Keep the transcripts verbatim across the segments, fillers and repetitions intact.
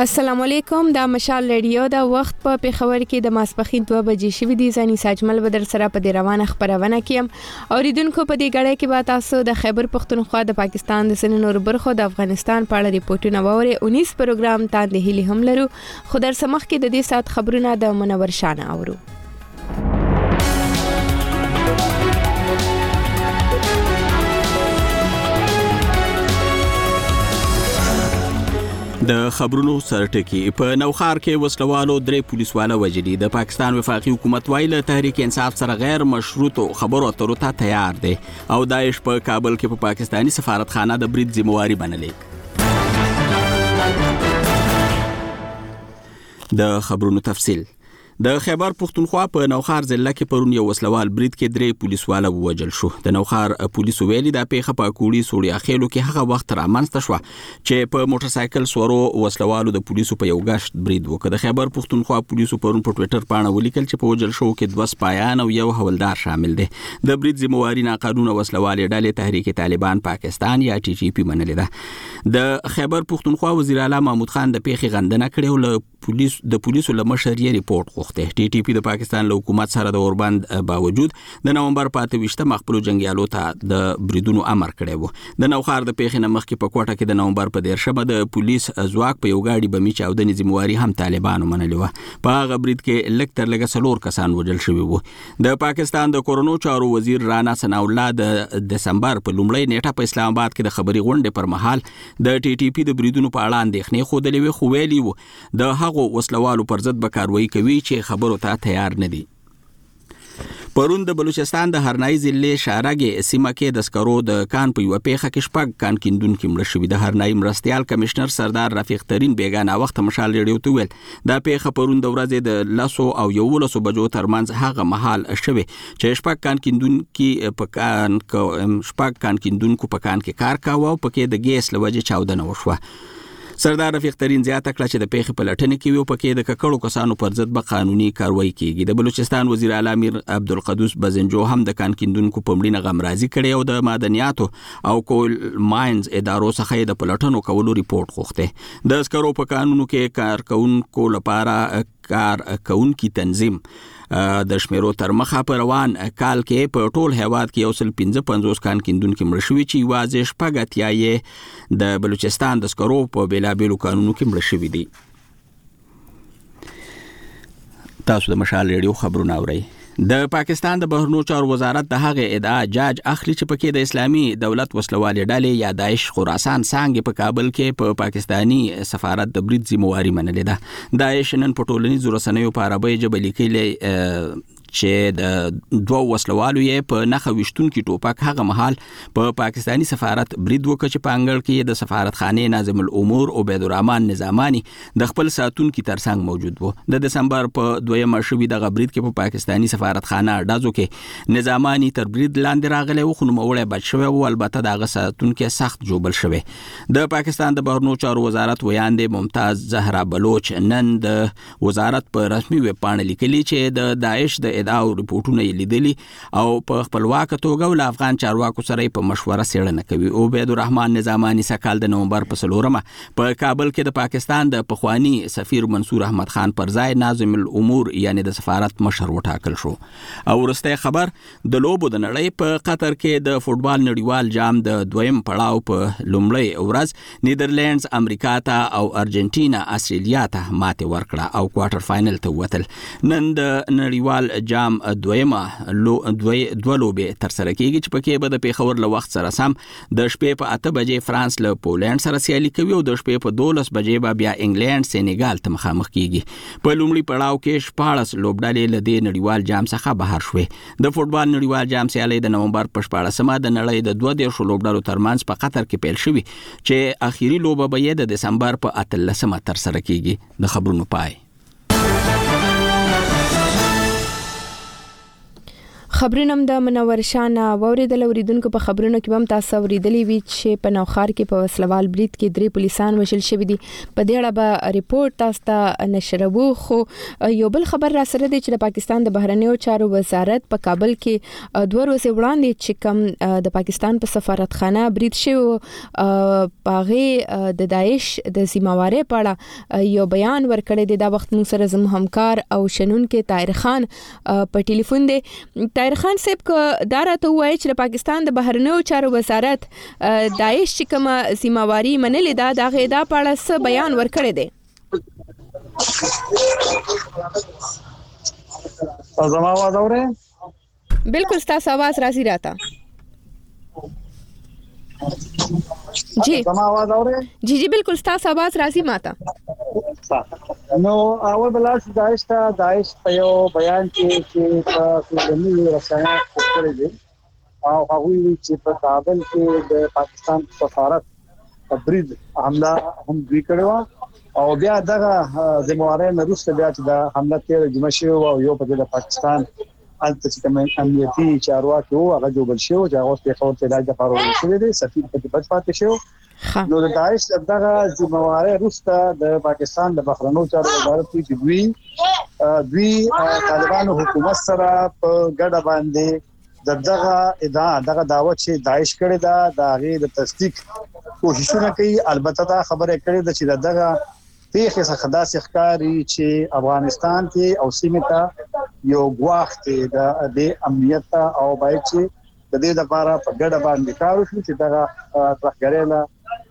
السلام علیکم، دا مشال ریډیو دا وخت په پیښور کې د ماسپخین دوه بجې شوې دي. ځاني ساجمل بدر سره په دې روانه خبرونه کیم. اوریدونکو په دې غړې کې به تاسو د خیبر پختونخوا د پاکستان د سن نور برخو د افغانستان په اړه ریپورتونه ووري. انیس پروګرام تاندې هلي هم لرو، خو در سمخ کې د دې سات خبرونه د منور شانه اورو. د خبرونو سرټکی په نوخار کې وسلوالو درې پولیسواله وجدي. د پاکستان وفاقي حکومت وایي تحریک انصاف سره غیر مشروط خبرو اترو ته تیار دی او داعش په کابل کې په پاکستاني سفارتخانه د برید ذمہواری بنلې. د خبرونو تفصیل. د خیبر پختونخوا په نوخار ضلع کې پرون یو وسلوال برید کې درې پولیسواله ووجل شو. د نوخار پولیسو ویلي دا پیښه په کوړی سوړیا خېلو کې هغه وخت رامنځته شو چې په موټر سایکل سورو وسلوالو د پولیسو په یو غشت برید وکړ. د خیبر پختونخوا پولیسو پرون په ټوئیټر باندې ولیکل چې په وجل شو کې دوه سپایان او یو حولدار شامل دي. د برید ذمہواری ناقانونه وسلوال ډلې تحریک طالبان پاکستان یا ټي ټي پی منلې ده. د خیبر پختونخوا وزیر اعلی محمود خان د پیښې غندنه کړې او له پولیس د پولیسو له مشر یې ریپورت غوښته. ټي ټي پی د پاکستان له حکومت سره د اوربند باوجود د نومبر په اته ویشتم خپل جنگیالو ته د بریدونو امر کړی وو. د نوخار د پیښې نه مخکې په کوټه کې د نومبر په دیرشمه د پولیس ځواک په یو گاډي بمي چاودنې ذمہواری هم طالبانو منلې و. په هغه برید کې لږ تر لږه څلور کسان وژل شوي وو. د پاکستان د کورونو چارو وزیر رانا ثناء الله د دسمبر په لومړۍ نیټه په اسلام آباد کې د خبري غونډې پر مهال د ټي ټي پی د بریدونو په اړه اندېښنې خوده لوي، خو ویلي وو د هغو وسلوالو پر ضد به کاروایی کوي چې خبرو ته تیار نه دي. پرون د بلوچستان د هرنای ضلع شارګې سیمه کې د سکرو د کان په یو پیښه کې شپږ کان کیندونکو مړه شوي. د هرنای مرستيال کمشنر سردار رفیق ترین بیگانه وخت مشال ریډیو ته ویل دا پیښه پرون د ورځې د لسو او یولسو بجو ترمنځ هغه مهال شوه چې شپږ کان کیندونکو په کان شپږ کان کیندونکو په کان کې کار کاوه او پکې د ګیس لوجه چاودنه وشوه. سردار رفیق ترین زیاته کړه چې د پیښې په لټنه کې وو پکې د ککړو کسانو پر ضد به قانوني کاروایی کیږي. د بلوچستان وزیر اعلی امیر عبدالقدوس بزنجو هم د کان کیندونکو په مړینه غمرازي کړي او د معدنیاتو او کول ماینز ادارو څخه د پلټنو کولو ریپورت غوښته. د سکرو په قانونو کې کارکونکو لپاره کار کوونکی تنظیم د شمیرو تر مخه په روان کال کې په ټول هیواد کې یو سل پنځه پنځوس کان کیندونکو مړه شوي چې واځي شپږ اتیا یې د بلوچستان د سکرو په بیلابیلو قانونو کې مړه شوي دي. تاسو د مشال ریډیو خبرونه اورئ. د پاکستان د بهرنیو چارو وزارت د هغه ادعا جاج اخلي چې پکې د اسلامي دولت وسلوالې ډلې یا داعش خراسان څنګه په کابل کې په پاکستانی سفارت د برید ذمہواری منلې ده. داعش نن په ټولنیزو رسنیو په عربی ژبه لیکلي چې د دوه وسلوالو یې په نخښه وشتونکو ټوپک هغه مهال په پاکستانی سفارت برید وکړ چې په انګړ کې د سفارتخانه ناظم الامور عبید الرحمن نظامانی د خپل ساتونکو ترڅنګ موجود وو. د دسمبر په دویمه شوي د برید کې په پاکستانی سفارتخانه اډازو کې نظامانی تر برید لاندې راغلی و، خو نوموړی بچ شوی و، البته دغه ساتونکو سخت جوبل شوی. د پاکستان د بهرنیو چارو وزارت ویاندې ممتاز زهرا بلوچ نن د وزارت په رسمي ویب باندې لیکلي چې د داعش د او ریپورتونه لیدلي او په خپلواک توګه ول افغان چارواکو سره په مشوره څېړنه کوي. عبید الرحمن نظامانی سکهال د نومبر په څلورمه په کابل کې د پاکستان د پخوانی سفیر منصور احمد خان پر ځای ناظم الامور یعنی د سفارت مشر وټاکل شو. او ورسته خبر د لوبو د نړۍ په قطر کې د فوټبال نړیوال جام د دویم پړاو په لومړۍ ورځ نیدرلینډز امریکا ته او ارجنټینا استرالیا ته ماته ورکړه او کوارټر فائنل ته وتل. نن د نړیوال جام دویمه لو دوی دوه لوبې تر سره کیږي چې پکې به د پیښور له وخت سره سم د شپې په اته بجې فرانس له پولند سره سیالي کوي او د شپې په دولس بجې به بیا انګلند سینیګال ته مخامخ کیږي. په لومړي پړاو کې شپاړس لوبډلې له دې نړیوال جام څخه بهر شوې. د فوټبال نړیوال جام سیالي د نومبر په شپاړسمه د نړۍ د دوه دیرشو لوبډلو ترمنځ په قطر کې پیل شوې چې اخیری لوبه به د دسمبر په اتلسمه تر سره کیږي. د خبرونو پای. خبرونه د منور شانه وریدل اوریدونکو په خبرونو کې هم تاسو اوریدلې وی چې په نوخار کې په وسلوال برید کې درې پولیسان وشل شوی دي. په دې اړه به ریپورت تاسو ته نشربو. خو یو بل خبر را سره دی چې د پاکستان د بهرنیو چارو وزارت په کابل کې دوه ورځې وړاندې چې کوم د پاکستان په سفارتخانه برید شوی پاغه د داعش د سیماواره پاړه یو بیان ورکړی دی. دا وخت مو سره زموږ همکار او شنن کې طاهر خان په ټلیفون دی. طاهر خان صاحب کو دا راته وایي چې پاکستان د بهرنیو چارو وزارت داعش چې کوم سیماواري منلې دا د غیدا پاړه څه بیان ورکړی دی. زما आवाज اورئ؟ بالکل تاسو आवाज راځي راته. جی زما आवाज اورئ؟ جی جی بالکل تاسو आवाज راځي ماته. نو اول بلاس داعش ته داعش په یو بیان کې چې په دنیوي رسنۍ خبرې دي او هغه چې په کابل کې د پاکستان سفارت تبرید حمله هم دوی کړو او بیا دغه ذمہواره نرسته بیا چې د حمله کې جمع شو او یو په د پاکستان الته چې کوم امنیتي چارواکي وو هغه جوړ شو چې هغه په خپل علاج لپاره ورسېد دي سفیر په بچ پاتې شو. نو د داعش دغه ذمہواره روسته د پاکستان د بهرنیو چارو وزارت چې دوی دوی طالبانو حکومت سره په ګډه باندې دغه ادعا دغه دعوت چې داعش کړی دا د هغه د تصدیق کوششونه کوي. البته دا خبره کړې ده چې دغه پیښه څخه داسې ښکاري چې افغانستان کې او سیمه ته یو غواخت د امنیت او باید چې د دې لپاره په ګډه باندې کار وشي چې دغه ترګریلا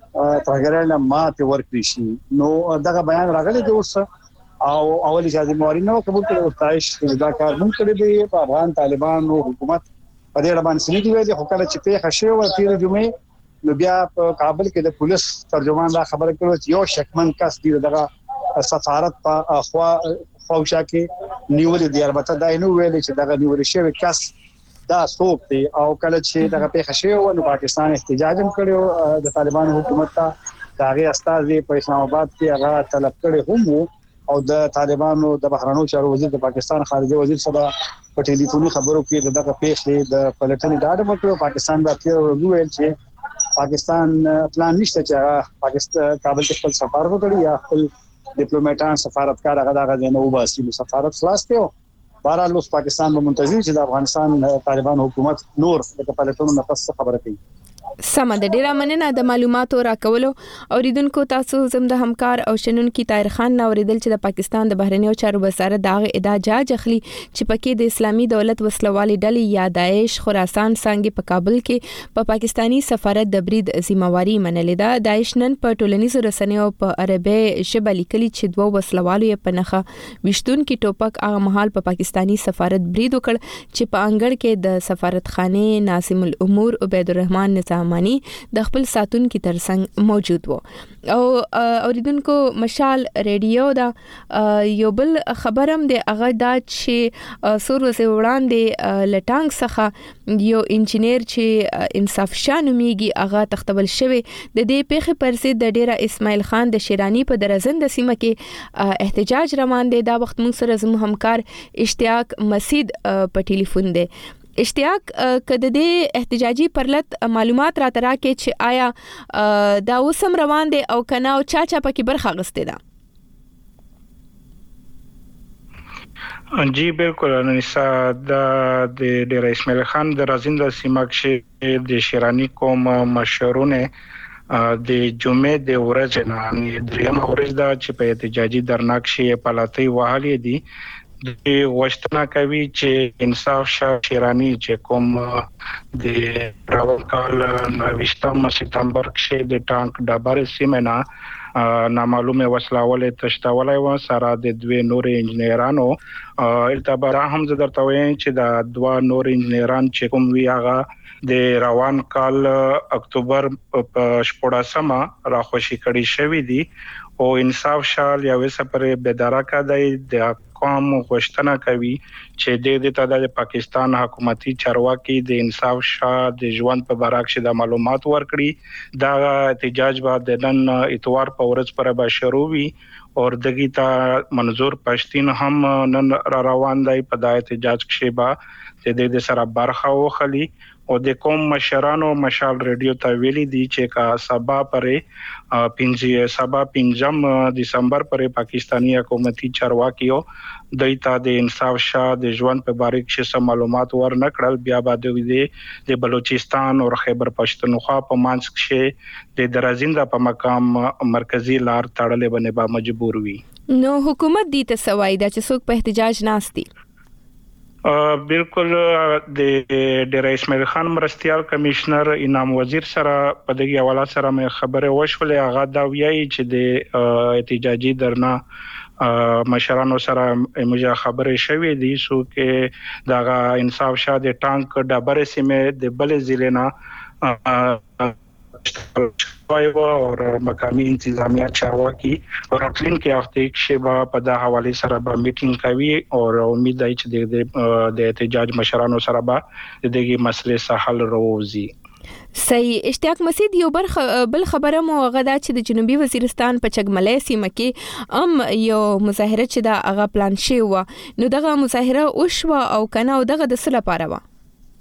ترګریلا ماته ورکړي شي. نو دغه بیان راغلی دی اوس او اول اجازه موري نو قبول کړو او تایش دا کار مونږ کړی دی په افغان طالبانو حکومت په دې باندې سمېږي ویلي خو کله چې پیښه شوه او تیر جمعې نو بیا په کابل کې د پولیس ترجمان دا خبره کړو چې یو شکمن کس دی دغه سفارت په خوا خوشا کې نیولې دی. البته دا نو ویلي چې دغه نیولې شوی کس دا څوک دی او کله چې دغه پیښه شوه نو پاکستان احتجاج هم کړو د طالبانو حکومت ته داغه استاد په اسلام آباد کې هغه طلب کړي هم او د طالبانو د بهرنیو چارو وزیر د پاکستان خارجه وزیر سره په ټلیفوني خبرو کې دغه پیښې د پلټنې ډاډ ورکړو. پاکستان باندې ویل چې پاکستان پلان نشته چې پاکستان کابل ته خپل سفارت وکړي یا خپل ډیپلوماټان سفارتکار هغه دغه نه وباسي. سفارت خلاص کړو. بهرحال اوس پاکستان به منتظر چې د افغانستان طالبان حکومت نور د پلټنو نه پس خبره کوي. سم د ډیره مننه د معلوماتو راکولو. اوریدونکو تاسو زم د همکار او شنن کی طاهر خان نو اوریدل چې د پاکستان د بهرنیو چارو وزارت دغه ادعا جاج اخلي چې پکې د اسلامي دولت وسلوالي ډلې یا داعش خراسان څنګه په کابل کې په پاکستانی سفارت د برید ذمہواری منلې ده. داعش نن په ټولنیزو رسنیو په عربي ژبه لیکلي چې دوه وسلوالو په نخه وشتون کې ټوپک هغه مهال په پاکستانی سفارت برید وکړ چې په انګړ کې د سفارتخانه ناظم الامور عبید الرحمن نظام مانی د خپل ساتون کې ترڅنګ موجود وو. او اوریدونکو مشال ریډیو دا یو بل خبرم د هغه دا چې سور وسه وړاندې لټانګ څخه یو انجنیر چې انصاف شاه نوميږي هغه تختبل شوی د دې پیښې پر ضد د ډیره اسماعیل خان د شیرانی په درزند سیمه کې احتجاج روان دی. دا وخت موږ سره زموږ همکار اشتیاق مسید په ټلیفون دی. اشتیاق کده د احتجاجي پرلط معلومات را ترا کې چې آیا دا وسم روان دي او کنه او چا چا پکې برخه غسته ده. جی بالکل انیسا د ډیر اسماعیل خان د رازند سیمه کې د شیرانی قوم مشرونه د جمعې د ورځې نه دریم ورځ دا چې په احتجاجي درناک شي پلاتی وهالي دي د وشتنا کوي چې انصاف شاه شیرانی چې کوم د راوکال نوښتم سپتمبر کې د ټانک ډبر سیمنا نامعلومه وسلاوله تشتاولای و سره د دوه نور انجنیرانو التبار هم زدرته وین چې د دوه نور انجنیران چې کوم وی هغه د روان کال اکتوبر په شپږمه راخوشي کړي شوې دي او انصاف شاه یا وسپره بدارا کدی د قوم غوښتنه کوي چې د دې ته د پاکستان حکومتي چارواکي د انصاف شاه د ژوند په اړه کې د معلومات ورکړي. دا احتجاج بعد د نن اتوار په ورځ پر به شروع وي اور دغیتا منظور پښتين هم نن را روان دی په د احتجاج کې با چې د سره برخه وخلی او د کوم مشرانو مشال ریډیو ته ویلي دي چې کا سبا پرې پنځه سبا پنځم دسمبر پرې پاکستانی حکومتي چارواکیو دایته د انصاف شاه د ژوند په باره کې څه معلومات ورنکړل بیا بعد د بلوچستان او خیبر پښتونخوا په مانس کې د درازینده په مقام مرکزی لار تړلې باندې با مجبور وي. نو حکومت دې ته سوای دا چې څوک په احتجاج ناشتي بالکل د ډیر اسماعیل خان مرستيال کمشنر انعام وزیر سره په دغه حواله سره مې خبره وشولې هغه دا ویایي چې د احتجاجي درنا مشرانو سره موږ خبرې شوې دي سو کې دا انصاف شاه د ټانک ډبره سیمه د بل ضلع نه او مقامي انتظامیه چارواکي راتلین کې هفته کې شبا په د حواله سره به میټینګ کوي او امید دی چې د احتجاج مشرانو سره به دغه مسلې سره حل راوځي. صحیح. اشتیاق مسید یو بل خبره مو غدا چې د جنوبي وزیرستان په چګملې سیمه کې ام یو مظاهره چې دا هغه پلان شوی و نو دغه مظاهره او شو او کنه او دغه د سره لپاره و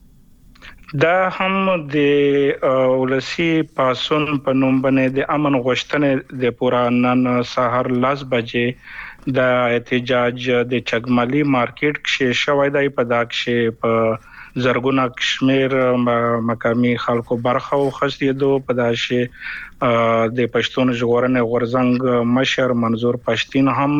دا هم د ولسی پاسون په نوم باندې د امن غوښتنې د پورانن سحر لاس بجې د احتجاج د چګملي مارکیټ کې شوې دی په داکشه په زرګونه کشمیر مقامي خلکو برخه وخصیدو په داشه د پښتون ژغورنې غورزنګ مشر منظور پښتين هم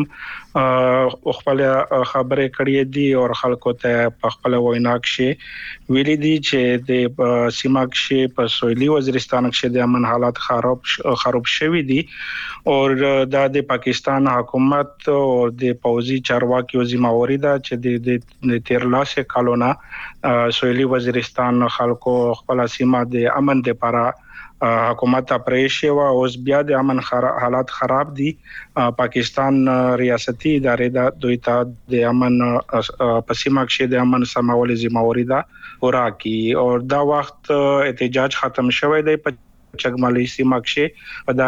خپل خبرې کړې دي او خلکو ته په خپل وینا کې ویلي دي چې د سیمه کې په سویلي وزیرستان کې د امن حالات خراب خراب شوي دي او د پاکستان حکومت او د پوزي چارواکیو ذمہواری ده چې د تیرلاسه کالونه سویلي وزیرستان خلکو خپل سیمه د امن لپاره حکومت اپریشي وا اوس بیا د امن حالات خراب دي پاکستان ریاستي ادارې دا دوی ته د امن پسیمه کې د امن سمول ذمہواری ده ورکی او دا وخت احتجاج ختم شوی دی په چګملي سیمه کې په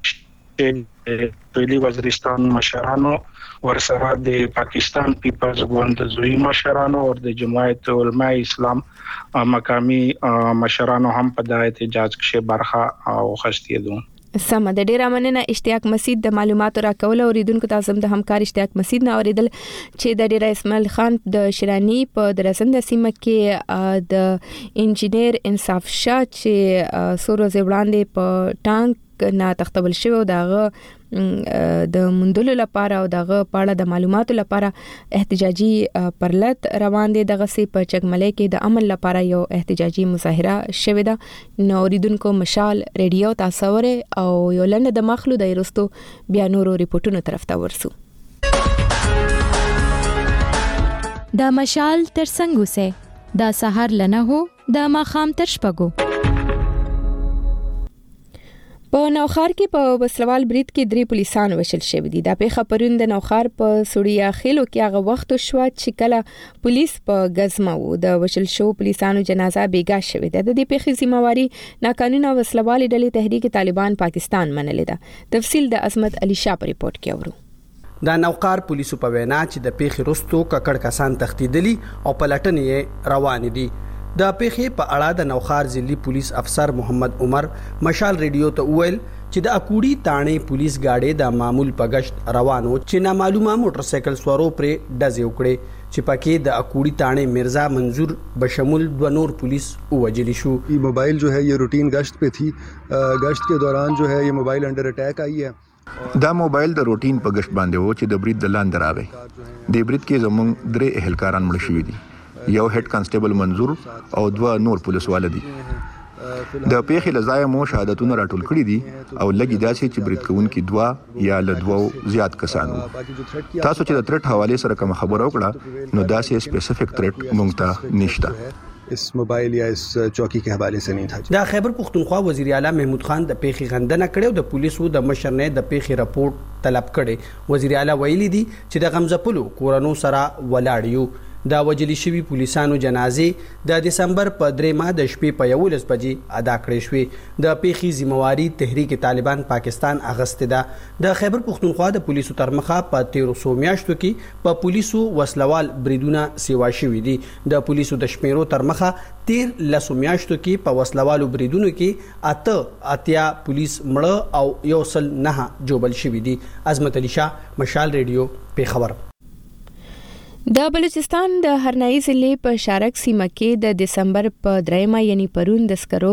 دا سویلي وزیرستان مشرانو ورسره د پاکستان پیپلز ګوند زوی مشرانو او د جمعیت علماء اسلام مقامي مشرانو هم په د احتجاج کې برخه او خستیدو. سم د ډیره مننه اشتیاق مسید د معلوماتو راکول او ریدونکو تاسو د همکار اشتیاق مسید نه اوریدل چې د ډیره اسماعیل خان د شرانی په درسنده سیمه کې د انجینیر انصاف شاه چې سورو زبلاندې په ټانک نه تختبل شوی دغه د مندلو لپاره او دغه پاړه د معلوماتو لپاره احتجاجي پرلط روان دي دغه سي په چګملې کې د عمل لپاره یو احتجاجي مظاهره شوه ده نو ریدونکو مشال ریډیو تاسو او یو لنډه د مخلو د ایرستو بیا نورو ریپورتونو طرف ته ورسو. د مشال ترڅنګ سه د سحر لنه هو د ماخام تر شپګو په نوخار کې په وسلوال برید کې درې پولیسان وشل شوی دي. دا پیښه پرون د نوخار په سړیا خېلو کې هغه وخت شو چې کله پولیس په غزمه وو د وشل شو پولیسانو جنازه بیګا شوی ده. د دې پیښې ذمہواری ناقانونه وسلوال ډلې تحریک طالبان پاکستان منلې ده. تفصیل د عظمت علي شاه په ریپورت کې اورو. د نوقار پولیسو په وینا چې د پیښې رستو ککړ کسان تختیدلی او پلټنې روان دي. د پیښې په اړه د نوخار ضلعي پولیس افسر محمد عمر مشال ریډیو ته وویل چې د اکوړی تانې پولیس گاډي د معمول په گشت روانو چې نامعلومه موټر سایکل سوارو پر ډزې وکړي چې پکې د اکوړی تانې مرزا منظور بشمول دو نور پولیس ووجلی شو. یہ موبائل جو ہے یہ روٹین گشت پہ تھی. گشت کے دوران جو ہے یہ موبائل انڈر اٹیک آئی ہے. دا موبایل د روټین په گشت باندې و چې د برید د لاندې راغی. د برید کې زموږ درې اهلکاران مړ شوي دي. یو هډ کانسټیبل منظور او دوه نور پولیس والدي. د پیښې لزای مو شهادتونه راټول کړي دي او لګي داسې چې برید کوونکي دوه یا له دوه زیات کسانو. تاسو چې د ترټ حواله سره کوم خبر وکړه نو داسې سپیسیفیک ترټ مونږ ته نشته. اس موبایل یا اس چوکی کے حوالے سے نہیں تھا. د خیبر پختونخوا وزیر اعلی محمود خان د پیښې غندنه کړې او د پولیسو د مشر نه د پیښې رپورت طلب کړي. وزیر اعلی ویلي دي چې د غمزپلو کورونو سره ولاړ یو د وجلی شوی پولیسانو جنازې د دسمبر په درېمه د شپې په یولس بجې ادا کړې شوې. د پیښې ذمہواری تحریک طالبان پاکستان اغسته ده. د خیبر پختونخوا د پولیسو تر مخه په تیرو سو میاشتو کې په پولیسو وسلوال بریدونه سیوا شوي دي. د پولیسو د شمیرو تر مخه تیر لسو میاشتو کې په وسلوالو بریدونو کې اته اتیا پولیس مړه او یو سل نه جوبل شوي دي. عظمت علي شاه، مشال ریډیو، پیښور. د بلوچستان د هرنائی ضلع په شارک سیمه کې د دسمبر په دریمه یعنی پرون د سکرو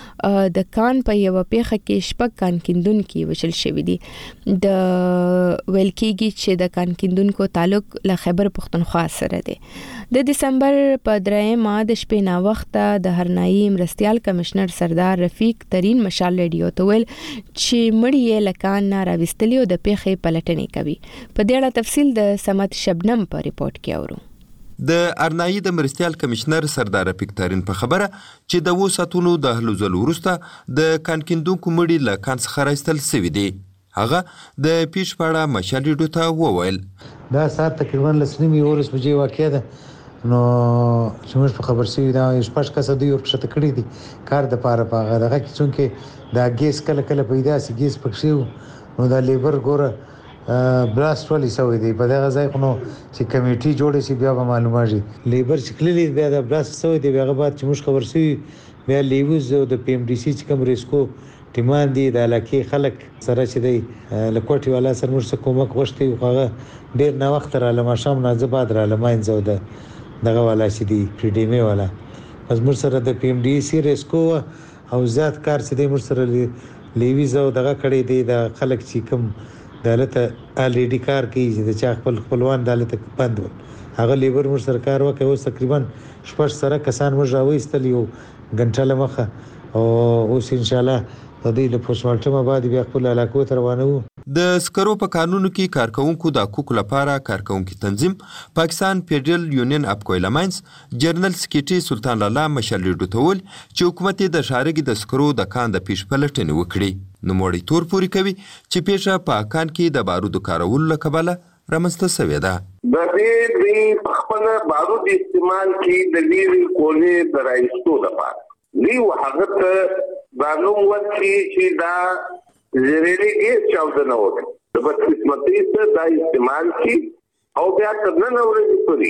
د کان په یو پیښه کې شپږ کان کیندونکو وشل شوی دي. د ویل کېږي چې د کان کیندونکو تعلق له خیبر پختونخوا سره دی. د دسمبر په دریمه د شپې نا وخت د هرنائی مرستيال کمشنر سردار رفیق ترین مشال ریډیو ته ویل چې مړی لکان نه راوستلی او د پیښې پلټنې کوي. په دې اړه تفصیل د سمت شبنم په ریپورت د ارنایی د مرستيال کمشنر سردار رفیق ترین په خبره چې د وساتونو د هلو ځلو وروسته د کانکیندونکو مړي له کان څخه راایستل شوي دي. هغه د پیښ په اړه مشال ریډیو ته وویل دا ساعت تقریبا لسنیمې ورس بجې واقع ده. نو چې موږ په خبر شوي دا شپږ کسه دوی ورکښته کړي دي کار د پاره په هغه دغه کې څونکې دا ګیس کله کله پیدا سي ګیس پکښې نو دا لیبر ګوره بلاست ولی سوی دی. په دغه ځای خو نو چې کمیټي جوړه شي بیا به معلوماږي لیبر چې کلی بیا د بلاست سوی دی. هغه بعد چې موږ خبر شوي بیا لیوز او د پی ام ډي سي چې کوم ریسکو ټیمان دي د علاقې خلک سره چې دی لکوټي والا سره موږ څه کومک غوښتي هغه ډېر نه وخت را لمه شام نه زباد را لمه انځو د دغه والا چې دی پی ډي ام والا پس موږ سره د پی ام ډي سي ریسکو او زیات کار چې دی موږ سره لیوز او دغه کړي دی د خلک چې کوم دالته الریډي کار کوي چې د چا خپل خپلوان دالته بند ول هغه لیبر مر سرکار وکړ. اوس تقریبا شپږ سره کسان مر راوېستل یو غنټه لمخه او اوس ان شاء الله د دې له پوسټمارټم بعد بیا خپل علاقو ته روانو. د سکرو په قانونو کې کارکونکو د حقوقو لپاره کارکونکو تنظیم پاکستان فدرال یونین اپ کویلا ماینز جرنل سکریټری سلطان لالا مشال ریډیو ته ویل چې حکومت د شارګي د سکرو د کان د پیښ پلټنې وکړي. نو موړی تور پوری کوي چې پیښه په کان کې د بارودو کارولو لکبله رامنځته شوې ده. د دې د خپل بارود استعمال کې د دې کولې د راځو لپاره نیو هغه ته معلوم ورکړي چې دا زریری کې چاودنه وکړي د بدقسمتۍ څخه دا استعمال کی او بیا څنګه نه ورته پوری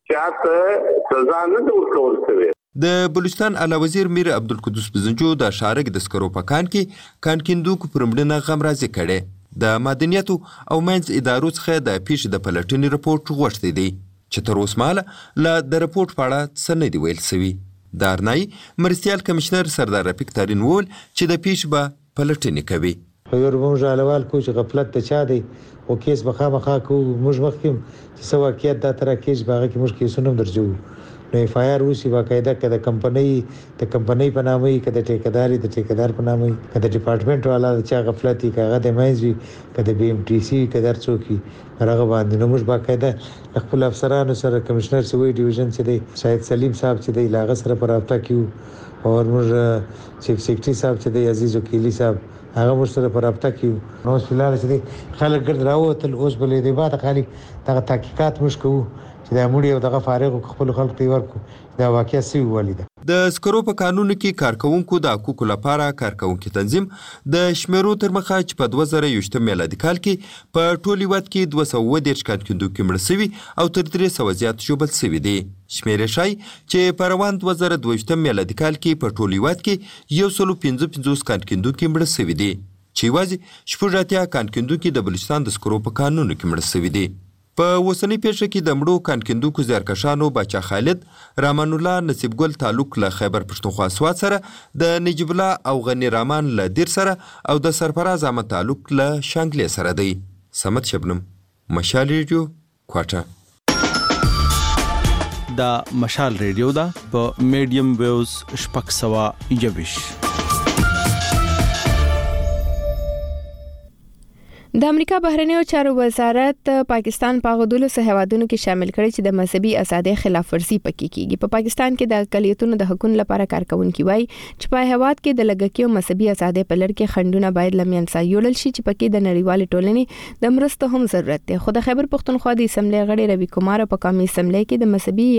چې سزا نه ورکول شوی. د بلوچستان اعلی وزیر میر عبدالقدوس بزنجو د شارک د سکرو په کان کې کان کیندونکو پر مړینه غم راځي کړي. د مدنیاتو او مینځ ادارو څخه د پیښې د پلټنې رپورټ غوښتي دي چې تر اوسه مهاله له د رپورټ په اړه څه نه دی ویل شوي. د ارنای مرستيال کمشنر سردار رفیق ترین وویل چې د پیښې به پلټنې کوي. په یو موږ علاوه کو چې غفلت ته چا دی او کیس بخامخا کو موږ مخکیم چې سو واقعیت دا تر کېج باغ کې موږ کیسونه درجو نو اف آی آر وسی باقاعده کده کمپنی ته کمپنی په نامه کده ټیکداري د ټیکدار په نامه کده ډپارټمنټ والا چې غفلتي کاغه د مېزوي کده بی ام ټي سي کده څوکي هغه باندې نو موږ باقاعده خپل افسرانو سره کمشنر سوي ډیویژن چې دی شاهد سلیم صاحب چې دی لاغه سره پر رابطه کیو او موږ چیف سیکریټری صاحب چې دی عزیز وکیلی صاحب هغه موږ سره پر رابطه کیو. نو فلال چې دی خلک ګرځ راوتل اوس بلې دی بعد خالي دغه تحقیقات موږ کوو چې دا موږ یو دغه فارغ خپل خلک ته ورکو دا واقعیا سی ولیده. د سکرو په قانونو کې کارکونکو د حقوقو لپاره کارکونکو تنظیم د شمیرو تر مخه چې په دوه زره یوولس میلادي کال کې په ټول هیواد کې دوه سوه اووه دېرش کارکوونکي مړه شوي او تر درې سوه زیات ژوبل شوي دي. شمیرې ښایي چې په روان دوه زره دوه ویشتم میلادي کال کې په ټول هیواد کې یو سلو پنځه پنځوس کارکوونکي مړه شوي دي چې یوازې شپږ اتیا کارکوونکي د بلوچستان د سکرو په قانونو کې مړه شوي دي. په اوسنۍ پیښه کې د مړو کانکیندونکو زیارکشانو باچا خالد، رامان الله، نصیب ګل تعلق له خیبر پښتونخوا سوات سره، د نجیب الله او غنی رامان له دیر سره او د سرفراز احمد تعلق له شانګلې سره دی. سمت شبنم، مشال ریډیو، کوټه. دا مشال ریډیو دا په میډیم ویوز شپږ سوه یوویشت. د امریکا بهرنیو چارو وزارت پاکستان په غوډلو سه هوادونو کې شامل کړي چې د مذهبي ازادۍ خلاف ورزي پکې کیږي. په پاکستان کې د اقلیتونو د حقوقو لپاره کارکونکي وایي چې په هواد کې د لږکیو مذهبي ازادۍ په لړ کې خندونه باید لمنځه یوړل شي چې پکې د نړیوال ټولنې د مرستو هم ضرورت دی. خو د خیبر پختونخوا د اسمبلی غړي روي کومار په قومي اسمبلی کې د مذهبي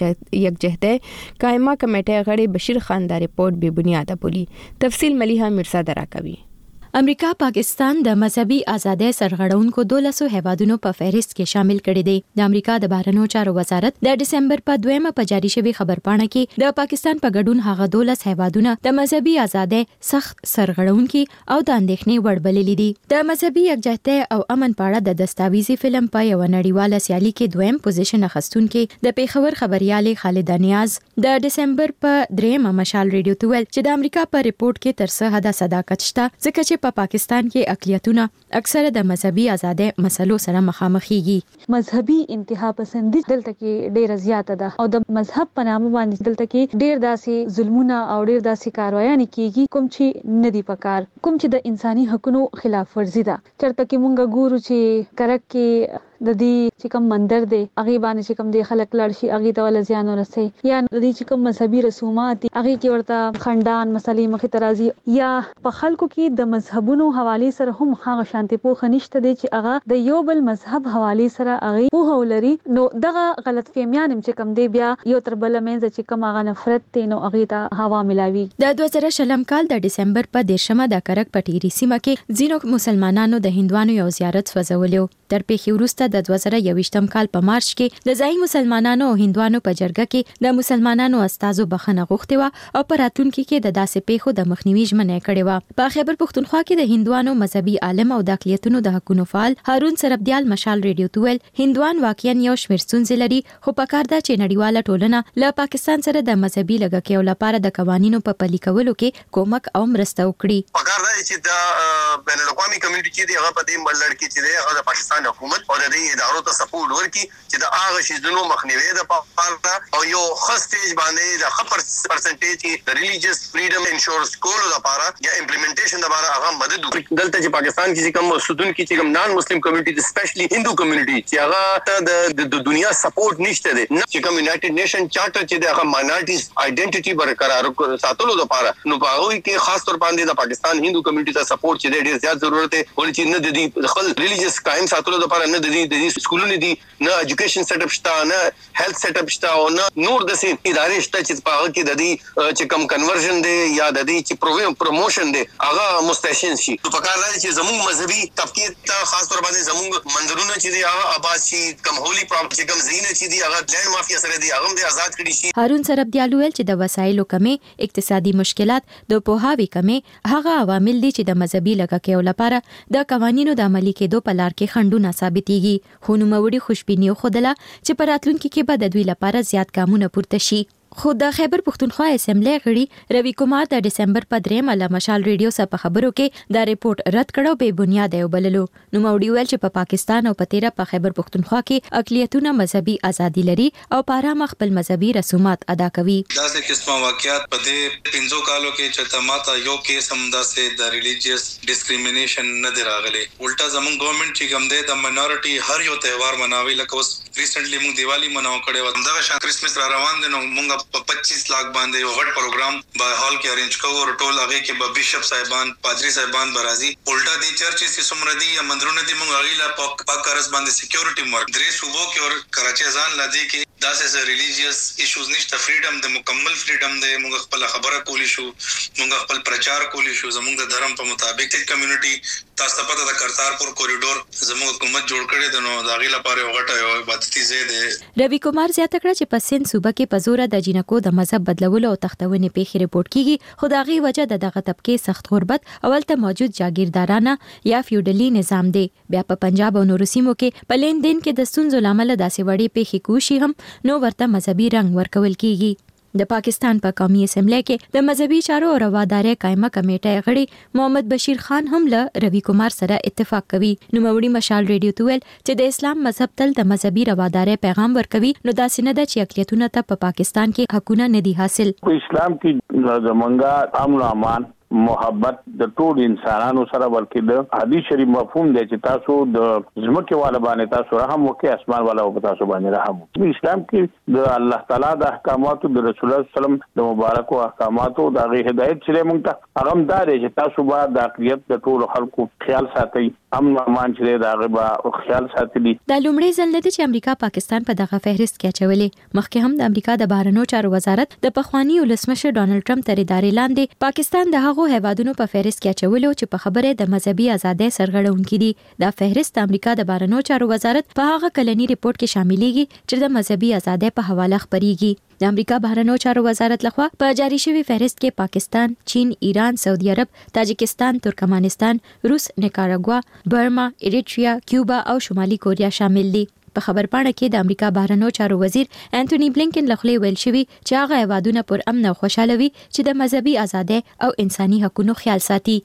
یکجهتۍ قائمه کمیټې غړي بشیر خان دا ریپورت بے بنیاده بولی. تفصیل ملیحه مرزا درا کوي. امریکا پاکستان د مذهبي ازادۍ سرغړونکو دولسو هیوادونو په فهرست کې شامل کړي دي. د امریکا د بهرنیو چارو وزارت د دسمبر په دویمه په جاری شوی خبرپاڼه کې د پاکستان په ګډون هغه دولس هیوادونه د مذهبي ازادۍ سخت سرغړونکي او د اندېښنې وړ بللي دي. د مذهبي یکجهتۍ او امن په اړه د دستاویزي فلم په یو نړیواله سیالي کې دویم پوزیشن اخیستونکي د پیښور خبريالې خالد نیاز د دسمبر په دریمه مشال ریډیو ته ویل چې د امریکا په ریپورت کې تر څه حد صداقت شته ځکه چې په پاکستان کې اقلیتونه اکثره د مذهبي ازادۍ مسلو سره مخامخېږي. مذهبي انتها پسندي دلته کې ډېر زیاته ده او د مذهب په نامه باندې دلته کې ډېر داسې ظلمونه او ډېر داسې کاروایان کیږي کوم چې ندي پکار، کوم چې د انساني حقوقو خلاف ورزي ده. چرته کې مونږ ګورو چې کرک کې د دې چې کوم مندر دی هغه باندې چې کوم دی خلک لړ شي هغه ته ول زیان ورسي، یا د دې چې کوم مذهبي رسومات هغه کې ورته خندان مسلې مخې ترازی، یا په خلکو کې د مذهبونو حواله سره هم هغه شانتي پوښ نشته دی چې هغه د یو بل مذهب حواله سره هغه پوښ ولري. نو دغه غلط فهمیان چې کوم دی بیا یو تر بل منځ چې کوم هغه نفرت دی نو هغه ته هوا ملاوي. د دوه زره شلم کال د دسمبر په دیرشمه د کرک پټيري سیمه کې ځینو مسلمانانو د هندوانو یو زیارت سوځولیو. تر پیښې وروسته د دوه زره یوویشتم کال په مارچ کې د ځای مسلمانانو او هندوانو په جرګه کې د مسلمانانو استازو بخښنه غوښتې و او په راتلونکي کې د داسې پیښو د مخنیوي ژمنه کړې و. په خیبر پختونخوا کې د هندوانو مذهبي عالم او د اقلیتونو د حقوقو فعال هارون سربدیال مشال ریډیو ته ویل هندوان واقعا یو شمېر ستونزې لري، خو پکار ده چې نړیواله ټولنه له پاکستان سره د مذهبي لږکیو لپاره د قوانینو په پلي کولو کې کومک او مرسته وکړي. پکار ده چې د بین الاقوامي کمیونټي چې هغه په دې ملړ کې چې هغه د پاکستان حکومت او د دې ادارو ته سپورټ ورکړي چې د هغه شیزونو مخنیوي د پاره او یو خستېج باندې د خپر پرسنټیج کې د ریلیجیس فریډم انشورنس کولو لپاره یا امپلیمنټیشن لپاره هغه مدد وکړي. دلته چې پاکستان کې کوم سودون کې چې کوم نان مسلم کمیونټي سپیشلی هندو کمیونټي چې هغه د دنیا سپورټ نشته دي چې کوم یونایټډ نیشن چارټر چې د هغه ماینورټیز آئیډنټیټي برقرار ساتلو لپاره نو په هغه کې خاص طور باندې د پاکستان هندو کمیونټي ته سپورټ چې ډېر زیات ضرورت دی ولې چې نه د دې خپل ریلیجیس قائم ساتلو لپاره نه د دې د دې سکولونو دي نه ایجوکیشن سیټ اپ شته نه هیلث سیټ اپ شته او نه نور د سي ادارې شته چې په هغه کې د دې چې کم کنورژن دی یا د دې چې پروګرام پروموشن دی هغه مستحسن شي. په کار دی چې زموږ مذهبي طبقه ته خاص طور باندې زموږ منځرونه چې دی هغه آباد شي، کم هولي پراپرټي کم زینه چې دی هغه لینډ مافیا سره دی هغه د آزاد کړي شي. هارون سربدیال ویل چې د وسایلو کمی، اقتصادي مشکلات، د پوهاوي کمی هغه عوامل دي چې د مذهبي لږکیو لپاره د قوانینو د عملي کېدو په لار کې خنډونه ثابتېږي. خو نوموړي خوشبیني خوده چې په راتلونکي کې به د دوی لپاره زیات ګامونه پورته شي. خو د خیبر پختونخوا اسمبلی غړي روي کومار د دسمبر په دریمه له مشال ریډیو سره په خبرو کې دا ریپورت رد کړو بے بنیاده یو بللو. نو موړي ویل چې په پا پاکستان او په تیره په خیبر پختونخوا کې اقلیتونه مذهبي ازادي لري او په آرام خپل مذهبي رسومات ادا کوي. داسې قسمه واقعیات په دې پنځو کالو کې چې تماته یو کیس هم داسې د ریلیجیس ډیسکریمینیشن نه دی راغلی. الټا زموږ ګورنمنت چې کوم دی د ماینورټي هر یو تهوار مناوي، لکه اوس ریسنټلی موږ دیوالی مناو کړی و، دا شان کرسمس را روان دي نو موږ په پچیس लाख باندې یو غټ پروګرام به هال کې ارینج کوو او ټول هغه کې به بیشپ صاحبان پادری صاحبان برازي الټا دي چرچ سي سمردي یا مندرونه دي موږ غیلا پاک پاکرس باندې سکیورټي مور درې صوبو کې اور کراچي ځان لدی کې داسې ریلیجیس ایشوز نشته، فریډم د مکمل فریډم د موږ خپل خبره کولی شو، موږ خپل پرچار کولی شو، زموږ د دھرم په مطابق د کمیونټي تاسو ته پته د کرتارپور کوریډور زموږ حکومت جوړ کړی د نو داغي لپاره غټه یو عبادتي ځای دی. روي کومار زیاته کړه چې په سند صوبه کې په زور د جنکو د مذهب بدلولو او تختونې پیښې ریپورت کیږي، خو داغي وجه د دغه طبقه سخت غربت اول ته موجود جاگیردارانه یا فیوډلی نظام دی. بیا په پنجاب او نورو سیمو کې په لین دین کې د ستونزو لامل داسې وړي پیښې کوشي هم نو ورته مذهبي رنګ ورکول کیږي. د پاکستان په قومي اسمبلی کې د مذهبي چارو او روادارۍ قائمه کمیټه غړي محمد بشیر خان هم له روي کومار سره اتفاق کوي. نو موړي مشال ریډیو ته ویل چې د اسلام مذهب تل د مذهبي روادارۍ پیغام ورکوي، نو داسې نه ده چې اقلیتونه ته په پاکستان کې حقونه نه دي حاصل. اسلام کې د منګا امن امان محبت د ټول انسانانو سره، بلکې د حدیث شریف مفهوم دی چې تاسو د ځمکه والا باندې تاسو رحم وکړئ، اسمان والا په تاسو باندې رحم وکړي. اسلام کې د الله تعالی د احکاماتو، د رسول الله صلی الله علیه وسلم د مبارکو احکاماتو د غي هدایت چې موږ ته هغه هم دا دی چې تاسو به د اقلیت د ټول خلکو خیال ساتئ، امن امان چې دا غبا خیال ساتلی. د لومړي ځل د امریکا پاکستان په دغه فهرست کې اچولې. مخکې هم د امریکا د بهرنیو چارو وزارت د پخوانی ولسمشر ډانلډ ټرمپ تر ادارې لاندې پاکستان د هغو هیوادونو په فهرست کې اچولو چې په خبره د مذهبي ازادۍ سرغړونکي دي. دا فهرست د امریکا د بهرنیو چارو وزارت په هغه کلنی ریپورت کې شاملېږي چې د مذهبي ازادۍ په حواله خبريږي. د امریکا بهرنیو چارو وزارت لخوا په جاری شوی فهرست کې پاکستان، چین، ایران، سعودي عرب، تاجکستان، ترکمنستان، روس، نیکاراګوا، برما، ایریټریا، کیوبا او شمالي کوریا شامل دي. په خبرپاڼه کې د امریکا بهرنیو چارو وزیر انټونی بلینکن لخوا ویل شوی چې هغه هیوادونه پر امن او خوشاله وي چې د مذهبي ازادۍ او انساني حقوقو خیال ساتي.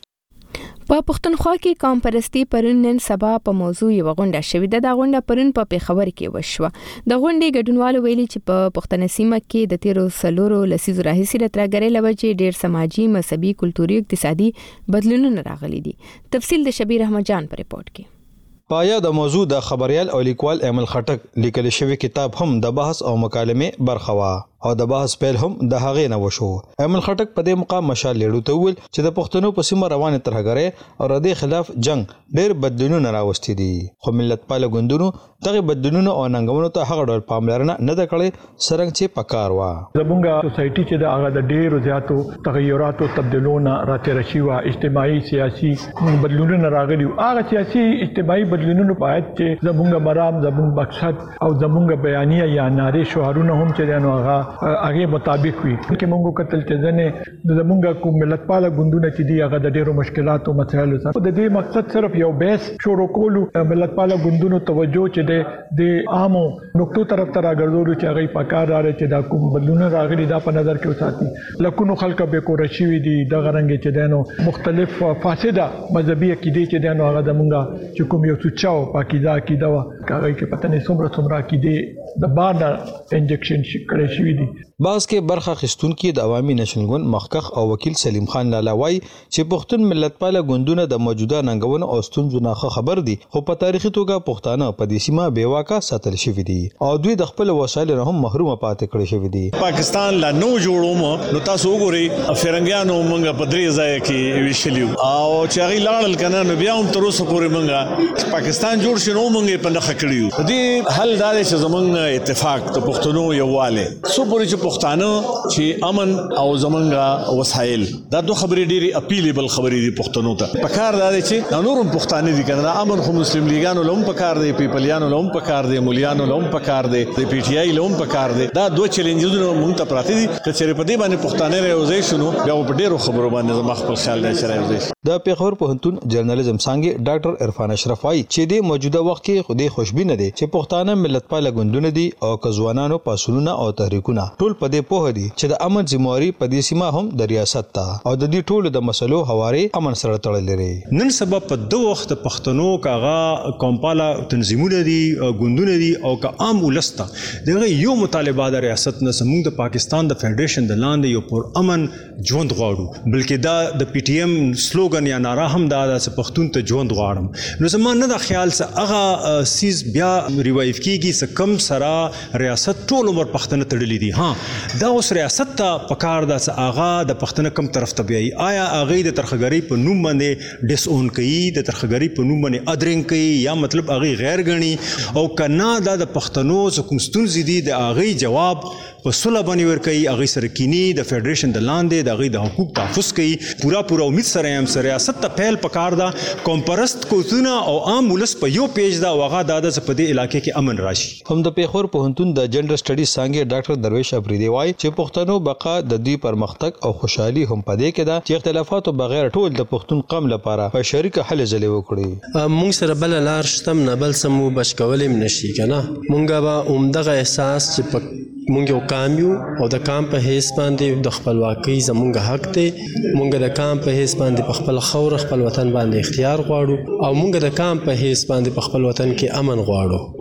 په پښتونخوا کې قوم پرستی پرون نن سبا په موضوع یو غونډه شوې ده. د غونډه پرون په پیښور کې وشوه. د غونډې ګډونوالو ویلي چې په پښتنه سیمه کې د تیرو سلورو لسیزو راهیسې د ترګرې لوجې ډېر سماجی، مذهبي، کلتوري، اقتصادي بدلونونه راغلي دي. تفصیل د شبیر احمد جان په ریپورت کې. پایا د موضوع د خبريال او لیکوال ایمل خټک لیکل شوی کتاب هم د بحث او مکالمه برخه وا او د بحث پیل هم د هغې نه وشو. ایمل خټک په دې مقام مشال لیړو ته ویل چې د پښتنو په سیمه روانه ترهګرۍ او د خلاف جنگ ډېر بدلونونه راوستي دي، خو ملت پال غوندونو دغه بدلونونه او ننګونو ته هغه ډول پاملرنه نه د کړې سرنګ چې پکار وا. زمونږه سوسایټي چې د هغه د ډېرو زیاتو تغیراتو تبدلونه راتېر شي وا، اجتماعي سیاسي بدلونونه راغلي. هغه سیاسي اجتماعي بدلونونه باید چې زمونږه مرام، زمونږ مقصد او زمونږه بیانیه یا نارې شعارونه هم چې نو هغه هغه مطابق وي. چې موږ کتل چې ځنه زمونږه کوم ملت پاله غوندونه چې دی هغه د ډیرو مشکلاتو مسایلو سره د دې مقصد صرف یو بیس شروع کولو، ملت پاله غوندونو توجه چې د عامو نقطو طرف ته راګرځولو چې هغه پکار راځي چې دا کوم بدلونه راغلي دا په نظر کې وساتي. لکونو خلک به کور شي دي د غرنګ چې دنو مختلف فاسده مذهبي عقیده چې دنو هغه زمونږه چې کوم یو سوچاو پاکیزه عقیده وا هغه کې پته نه څومره څومره عقیده د بار انجکشن کړی شوی دي. باز کې برخه خستون کې د عوامي نشنل ګوند مخکخ او وکیل سلیم خان لالاوی چې پښتون ملت پاله ګوندونه د موجوده ننګونو او ستونزو نه خبر دي، خو په تاریخي توګه پښتانه په دې سیمه بیواکه ساتل شوی دي او دوی د خپل وسایل نه هم محروم پاتې کړي شوی دي. پاکستان لا نو جوړوم نو تاسو وګورئ فرنګیانو مونږ په درې ځای کې ویشلیو او چې هغه لاړل کنه نو بیا هم تر اوسه پورې مونږ پاکستان جوړ شنو مونږ په نخ کړیو. دې حل دا چې زمونږ اتفاق ته پښتنو یواله سو پورې چې پښتانه چې امن او زمونږ وسایل دا دوه خبرې ډېری اپیلیبل خبرې دي پښتنو ته. پکار دا چې نورم پښتانه دي کنه امن خو مسلم لیګانو لوم پکار دي، پیپلیانو لوم پکار دي، مولیانو لوم پکار دي، د پی ټی آی لوم پکار دي. دا دوه چیلنجونه مونږ ته پراته دي چې په دې باندې پښتانه راوځي شنو بیا په ډېرو خبرو باندې زما خپل خیال دی چې راوځي. د پیښور پوهنتون جرنالیزم څنګه ډاکټر عرفان اشرف وايي چې د موجوده وخت کې خودي خوشبینه دي چې پښتانه ملت پاله ګوندونه دي او کځوانانو پاسونه او تحریکونه ټول په دې پوه دي چې د امن ذمہواری په دې سیمه هم د ریاست ته او د دې ټولو د مسلو حواله امن سره تړلې لري. نن سبب په دوه وخت پښتنو کاغه کومپالا تنظیمونه دي ګوندونه دي او کا عام ولسته دغه یو مطالبه د ریاست نه سمون د پاکستان د فدریشن د لاندې یو پر امن ژوند غواړو، بلکې دا د پی ټی ایم سلوګن یا ناره هم دا د پښتون ته ژوند غواړم. نو زما نه د خیال سره هغه سیز بیا ریوایو کیږي چې کم سره ریاست ټول عمر پښتنه تړلې دي. ها دا اوس ریاست ته پکار دا چې هغه د پښتنه کم طرف ته بیاي، آیا هغه د ترخګری په نوم باندې ډیس اون کوي، د ترخګری په نوم باندې ادرنګ کوي، یا مطلب هغه غیر غني او کنا دا د پښتنو کوم ستونزې دي د هغه جواب په صلح باندې ور کوي، هغه سره کینی د فدریشن د لاندې د هغه د حقوق تحفظ کوي. پورا پورا امید سره هم سره ریاست ته پیل پکار دا کوم پرست کوتونه او عام ولس په یو پیج دا وغه د په دې علاقې کې امن راشي. هم د پیښور پوهنتون د جنډر سټډیز څنګه ډاکټر درویش افریدی وايي چې پښتنو بقا د دوی پرمختګ او خوشحالي هم پدې کې ده چې اختلافاتو بغیر ټول د پښتون قوم لپاره په شریک حل ځلې وکړي. مونږ سره بل لار شتم نه بل سمو بچ کولې نشي کنه. مونږه به عمدغه احساس چې مونږ یو قام یو او د قام په حیث باندې د خپلواکۍ زمونږ حق دی. مونږ د قام په حیث باندې په خپل خور خپل وطن باندې اختیار غواړو او مونږ د قام په حیث باندې په خپل وطن کې امن غواړو.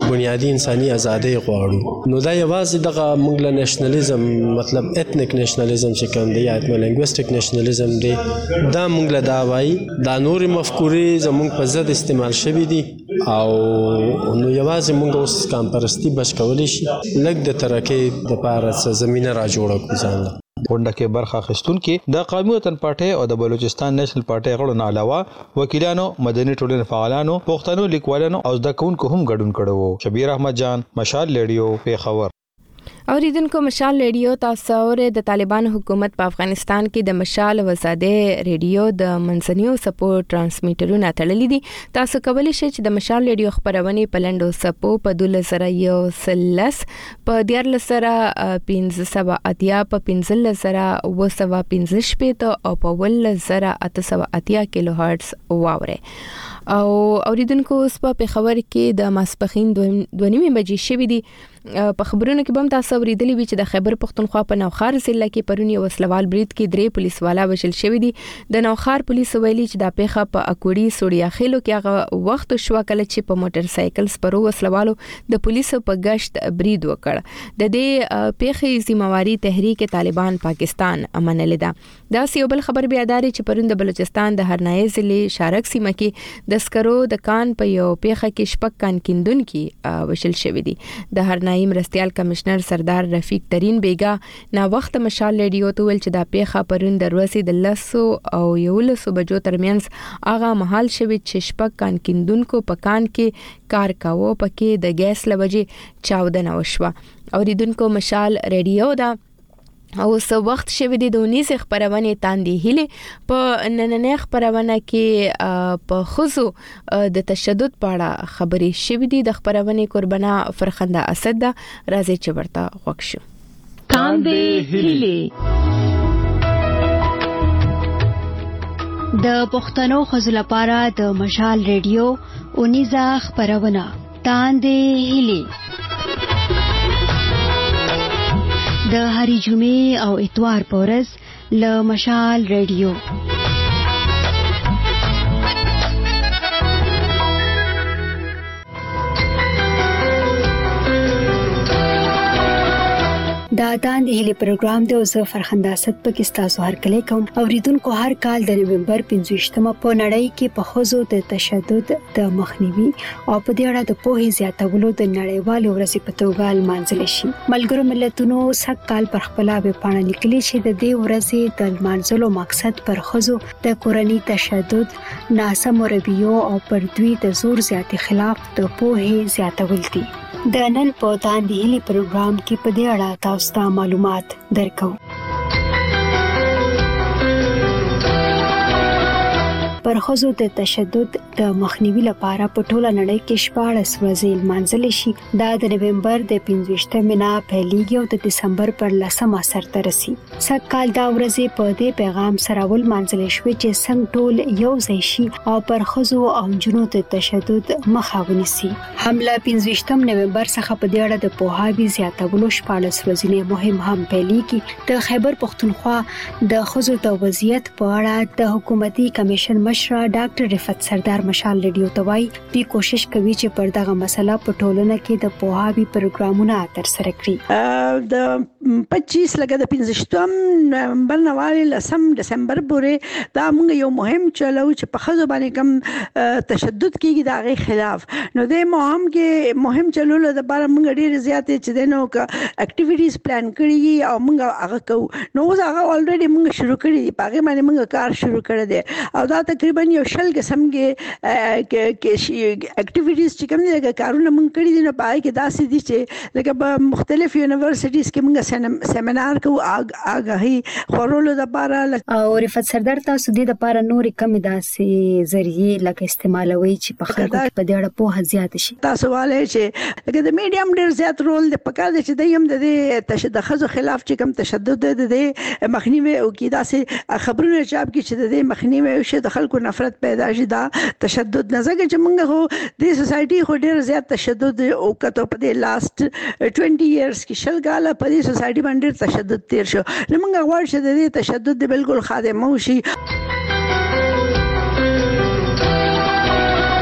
بنیادی انساني ازادي غواړو. نو دا یوازې دغه موږ له نېشنلیزم مطلب ایتنیک نېشنلیزم چې کوم دی یا لینګویسټیک نېشنلیزم دی دا موږ له دا وایي دا نور مفکورې زموږ په ضد استعمال شوي دي او نو یوازې موږ اوس کامپرستی بچ کولی شي لږ د ترقۍ دپاره څه زمینه را جوړه کړو ځان له. غونډه کې برخه اخیستونکو د قومي وطن پارټي او د بلوچستان نېشنل پارټي غړو نه علاوه وکیلانو، مدني ټولنې فعالانو، پښتنو لیکوالانو او زده کوونکو هم ګډون کړو. شبیر احمد جان، مشال ریډیو، پیښور. اوریدونکو مشال ریډیو تاسو اورئ. د طالبان حکومت په افغانستان کې د مشال وزاده ریډیو د منځنیو سپو ترانسمیټرونه تړلي دي. تاسو کولی شئ چې د مشال ریډیو خبرونه په لندو سپو په دولس زره یو سلس په دیارلس زره پنځه سوه اتیا په پنځلس زره اوه سوه پنځه شپېته او په ولس زره اته سوه اتیا کیلو هرتز واورئ. او اوریدونکو اوس په پیښور کې د ماسپخین دوه نیمې بجې شوې دي. په خبرونو کې به تاسو اوریدلی وي چې د خیبر پښتونخوا په نوخار ضلع کې پرون یو وسلوال برید کې درې پولیس والا وژل شوی دي. د نوخار پولیس ویلي چې د پیښه په اکوړی سوړیا خېلو کې هغه وخت شو کله چې په موټر سایکل سپرو وسلوالو د پولیسو په گشت برید وکړ. د دې پیښې ذمہواری تحریک طالبان پاکستان منلې ده. دا یو بل خبر بیا داري چې پرون د بلوچستان د هرنای ضلع شارک سیمه کې د سکرو د کان په یو پیښه کې شپږ کان کیندونکو وژل شوی دي. د هرنای مرستيال کمشنر سردار رفیق ترین بیگا نا وخت مشال ریډیو ته ول چې دا پیښه پرون د ورځې د لسو او یولسو بجو ترمنځ اغه محل شوی چې شپږ کان کیندونکو په کان کې کار کاوه پکې د ګیس لوجې چاودنه وشوه. اوریدونکو مشال ریډیو دا او څو وخت شوی دی د ونیز خبرونه تاندې هله په نننې خبرونه کې په خصو د تشدد په اړه خبرې شوی دی. د خبرونه قربانا فرخنده اسد راځي چې ورته غوښ شو. تاندې هله د پښتنو خزل لپاره د مشال ریډیو ونیزه خبرونه تاندې هله د هری جمعې او اتوار په ورځ له مشال ریډیو. دا تاندې هلي پروګرام د اوسه فرخنده اسد پاکستان سو هر کله کوم اوریدونکو هر کال د نومبر پنځویشتمه په نړۍ کې په خوځو د تشدد د مخنیوي او په دې اړه د پوهې زیاتولو د نړیوال ورځې په توګه لمانځل شي. ملګرو ملتونو سږ کال پر خپل ویب پاڼه لیکلي چې د دې ورځې د لمانځلو مقصد پر خوځو د کورنۍ تشدد، ناسم رویو او پر دوی د زور زیاتي خلاف د پوهې زیاتول دي. د نن په تاندې هلي پروګرام کې په دې اړه تاسو ته معلومات درکو. پر ښځو د تشدد د مخنیوي لپاره په ټوله نړۍ کې شپاړس ورځې لمانځل شي. دا د نومبر د پنځویشتمې نه پیلېږي او د دسمبر پر لسمه سرته رسي. سږ کال دا ورځې په دې پیغام سره ولمانځل شوې چې څنګه ټول یو ځای شي او پر ښځو او نجونو د تشدد مخه ونیسي. حمله پنځویشتم نومبر څخه په دې اړه د پوهاوي زیاتولو شپاړس ورځې مهم هم پیلېږي. د خیبر پښتونخوا د ښځو د وضعیت په اړه د حکومتي کمیشن مشر ډاکټر رفعت سردار مشال ریډیو ته وایي دوی کوشش کوي چې پر دغه مسله په ټولنه کې د پوهاوي پروګرامونه ترسره کړي. د پچیس لګه د پنځشتم نومبر نه والی لسم دسمبر پورې دا موږ یو مهم چلو چې په ښځو باندې کوم تشدد کیږي د هغې خلاف. نو د مهم کې مهم چلولو لپاره موږ ډېرې زیاتې چې دی نو اکټیویټیز پلان کړي او موږ هغه کوو. نو اوس هغه الریډي موږ شروع کړي دي، په هغې باندې موږ کار شروع کړی دی او دا تقریبا یو شل قسم کې اکټیویټیز چې کوم دي لکه کارونه موږ کړي دي. نو په هغې کې داسې دي چې لکه په مختلف یونیورسټیز کې موږ سیمینار کوو آګاهي خورولو دپاره. او رفعت سردار تاسو دې دپاره نورې کومې داسې ذریعې لکه استعمالوئ چې په خلکو کې په دې اړه پوهه زیاته شي؟ تاسو وایئ چې لکه د میډیم ډېر زیات رول دی. پکار دی چې دی هم د دې د ښځو خلاف چې کوم تشدد دی د دې مخنیوی وکړي. داسې خبرونه چاپ کړي چې د دې مخنیوی وشي، د خلکو نفرت پیدا شي دا تشدد نه. ځکه چې موږ خو د سوسایټي خو ډېر زیات تشدد وکړو په دې لاست ټوینټي ایرز کې. شل کاله په دې سوسایټي باندې ډېر تشدد تیر شو. نو موږ غواړو چې د دې تشدد د بالکل خاتمه وشي.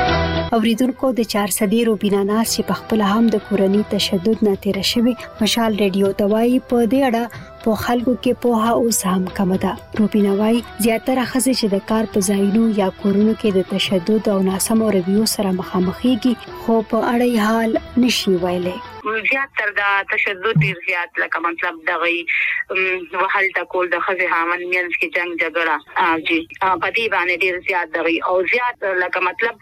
اوریدونکو د چار صدې روبینا ناز چې په خپل هم د کورني تشدد نه تیر شوی مشال ریډیو توای په دې اړه په خلکو کې پوها اوس هم کم ده. روبینا وايي زیاتره ښځې چې د کار په ځایونو یا کورونو کې د تشدد او ناسمو رویو سره مخامخېږي خو په اړه حال نشي ویلي. زیات تر دا تشدد ډیر زیات لکه مطلب دغه وحل ټکول د خزه هامن مینس کې جنگ جګړه او جی په دې باندې ډیر زیات دغه او زیات لکه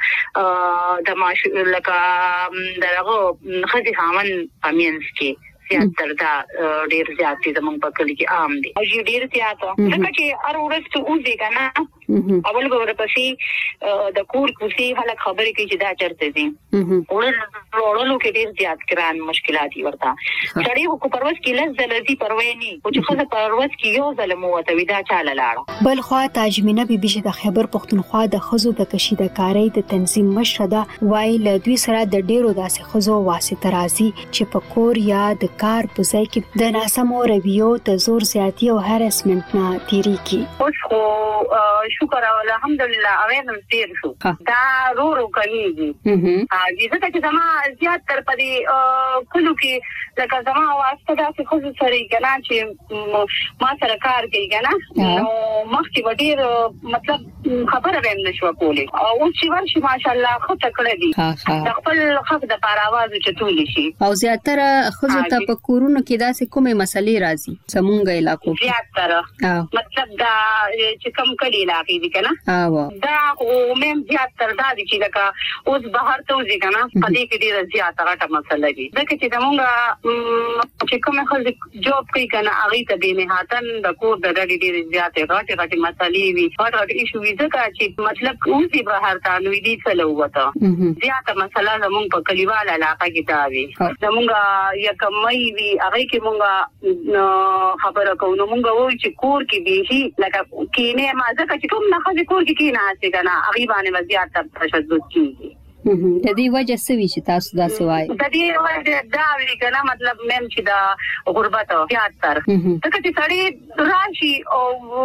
مطلب د ماش لکه دغه خزه هامن مینس کې زیات تر دا ډیر زیات دي زموږ په کلی کې عام دي او ډیر زیات ځکه چې هر ورځ ته اوسې کنه اول به ورپسې د کور کوسي خلک خبرې کوي چې دا چرته دي ورولو کې ډیر زیات ګران مشکلات ورته سړی کو پرواز کې لږ ځلدي پروا نه او چې خزه پرواز کې یو ظلم وته ودا چاله لاړه. بل خو تاجمینه بي بي چې د خیبر پختونخوا د خزو د کشیدکارۍ د تنظیم مشره ده وایي له دوی سره د ډیرو داسې خزو واسطه راځي چې په کور یا د کار په ځای کې د ناسمو رویو د زور زیاتی او هراسمنت نه تیری کی. اوس خو شکر او الحمدلله اوینم تیر شو دا رو رو کوي. ها ځکه چې زما زیات تر پدې کلو کې لکه زما واسطه دا چې خو سره کنا چې ما سره کار کوي کنا نو مخکې وړي مطلب خبره ویم نشو کولی او چې ورشي ماشاءالله خو تکړه دي د خپل حق د پاره आवाज چتول شي او زیاتره خو ته په کورونو کې داسې کومه مسلې راځي زمونږ علاقو کې زیاتره مطلب دا چې کم کلی علاقې دي کنه او دا او مم زیاتره دا دي چې لکه اوس بهر ته وځي کنه په دې کې ډیره زیاته غټه مسله دي ځکه چې زمونږ چې کومه خلک جوب کوي کنه هغه ته به نهاتن د کور د ډېرې ډېرې زیاتې غټه غټه مسلې وي او غټ ایشو وي ځکه چې مطلب اوسې بهر ته نو دي څلو وته زیاته مسله زمونږ په کلیوال علاقه کې دا وي زمونږ یک مې وی هغه کې مونږه خبره کوو نو مونږ وایو چې کور کې به لکه کینه ما ځکه چې کوم نه خځه کور کې کینه هڅه کنه هغه باندې وضعیت تشدد کیږي. د دې وجه سوي چې تاسو دا سوای د دې وجه دا وی کنه مطلب مم چې دا غربت او زیات تر ځکه چې سړی راشي او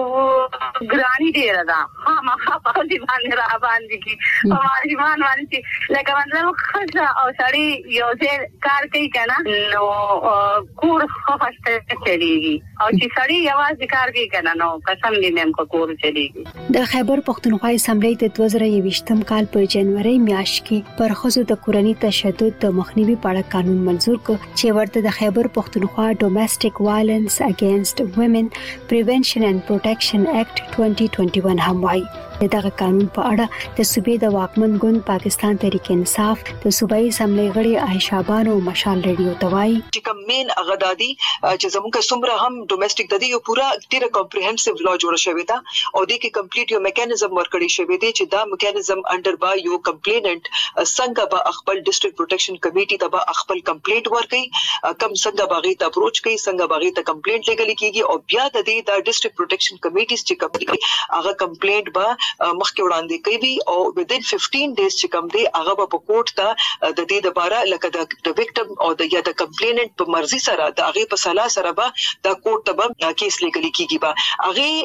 ګرانی دی راځه ها ما په دې باندې را باندې کی او ایمان باندې لکه مطلب خزه او سړی یو ځای کار کوي کنه نو کور خو فسته چلیږي او چې سړی یوازې کار کوي کنه نو قسم دې مم کو کور چلیږي. د خیبر پختونخوا اسمبلی د دوه زره یوویشتم کال په جنوري میاشت پر خزو د کورنی تشدد د مخنیوي په اړه قانون منزور ک چې ورته د خیبر پختونخوا ډومېسټک وایلنس اگینست وومن پریونشن اینڈ پروټیکشن ایکټ دوه هزار یو هم وایي. دغه قانون په اړه د صوبې د واکمن ګوند پاکستان تحریک انصاف د صوبایي اسمبلی غړي عائشہ بانو مشال ریډیو توای چې کوم مین غدادي چې زموږ څومره هم ډومېسټک د دې یو پورا ډیره کمپریهنسیو لا جوړ شوی دا او د کې کمپلیټ یو میکانیزم ورکړی شوی دی چې دا میکانیزم انډر با یو کمپلیننٹ څنګه به خپل ډیسټریکټ پروټیکشن کمیټي ته به خپل کمپلیټ ورکړي کم څنګه باغې ته اپروچ کوي څنګه باغې ته کمپلیټ لګل کیږي او بیا د دې د ډیسټریکټ پروټیکشن کمیټیز چې کوي هغه کمپلیټ به مخکې وړاندې کوي او within fifteen days چې کوم دی هغه په کوټ ته د دې لپاره لکه د وکټم او د یا د کمپلیننٹ په مرزي سره د هغه په صلاح سره به د کوټ ته به کیس لګل کیږي به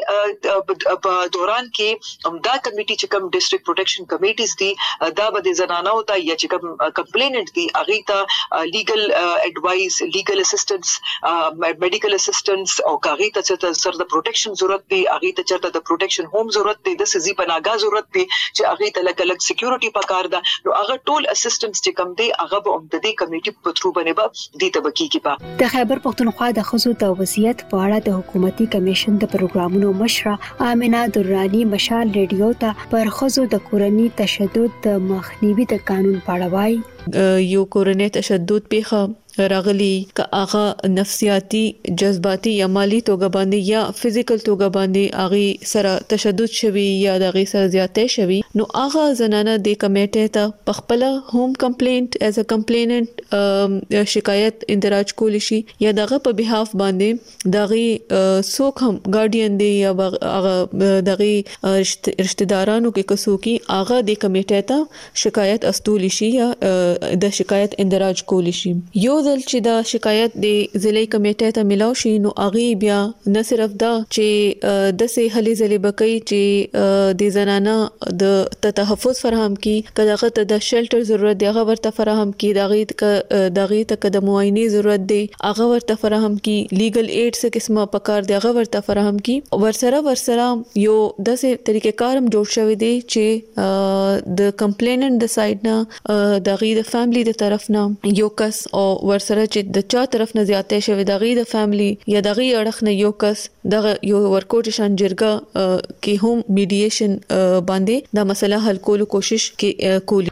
هغه په دوران کې همدا کمیټي چې کوم ډیسټریکټ پروټیکشن کمیټیز دي دا به د زنانو ته یا چې کوم کمپلیننٹ دي هغه ته لیګل اډوایس لیګل اسسټنس میډیکل اسسټنس او هغه ته سر د پروټیکشن ضرورت دی هغه ته چرته د پروټیکشن ہوم ضرورت دی د سزي پناګه ضرورت دی چې هغه ته لکه لک سکیورټي پکار ده نو هغه ټول اسسټنس چې کوم دی هغه به هم د دې کمیټي په ترو باندې به دي تبکی کی په د خیبر پختونخوا د خزو د وضعیت په اړه د حکومتي کمیشن د پروګرامونو مشره آمنه درانی مشال ریډیو ته پر خزو د کورنی تشدد د مخنیوي د قانون پاړوي یو کورنی تشدد پیخه راغلی که هغه نفسیاتی جذباتي یا مالی توګه باندې یا فزیکل توګه باندې هغه سره تشدد شوی یا د هغه سره زیاتې شوی نو هغه زنانه د کمیټې ته خپل هوم کمپلینټ ایز ا کمپلیننٹ شکایت اندراج کول شي یا دغه په بیهاف باندې دغه سوک هم ګارډین دی یا هغه دغه رشتہ دارانو کې کسو کې هغه د کمیټې ته شکایت استول شي یا د شکایت اندراج کول شي. یو ځل چې د شکایت د ضلعي کمیټې ته ملاو شي نو اغي بیا نه صرف دا چې د سه هلي ځلې بکې چې د زنانه د تحفظ فراهم کی کداغه ته د شیلټر ضرورت دی هغه ورته فراهم کی دغه دغه ته د معاینه ضرورت دی هغه ورته فراهم کی لیګل ایډ څه قسمه پکار دی هغه ورته فراهم کی ورسره ورسره یو داسې طریقې کارم جوړ شوی دی چې د کمپلیننټ د سایډ نه د غي د فیملی د طرف نه یو کس او ورسره چې د چا طرف نه زیاتې شوی د غي د فیملی یا د غي اړخ نه یو کس د یو ورکوټ شان جرګه کې هم میډییشن باندې دا مسله حل کولو کوشش کې کولی.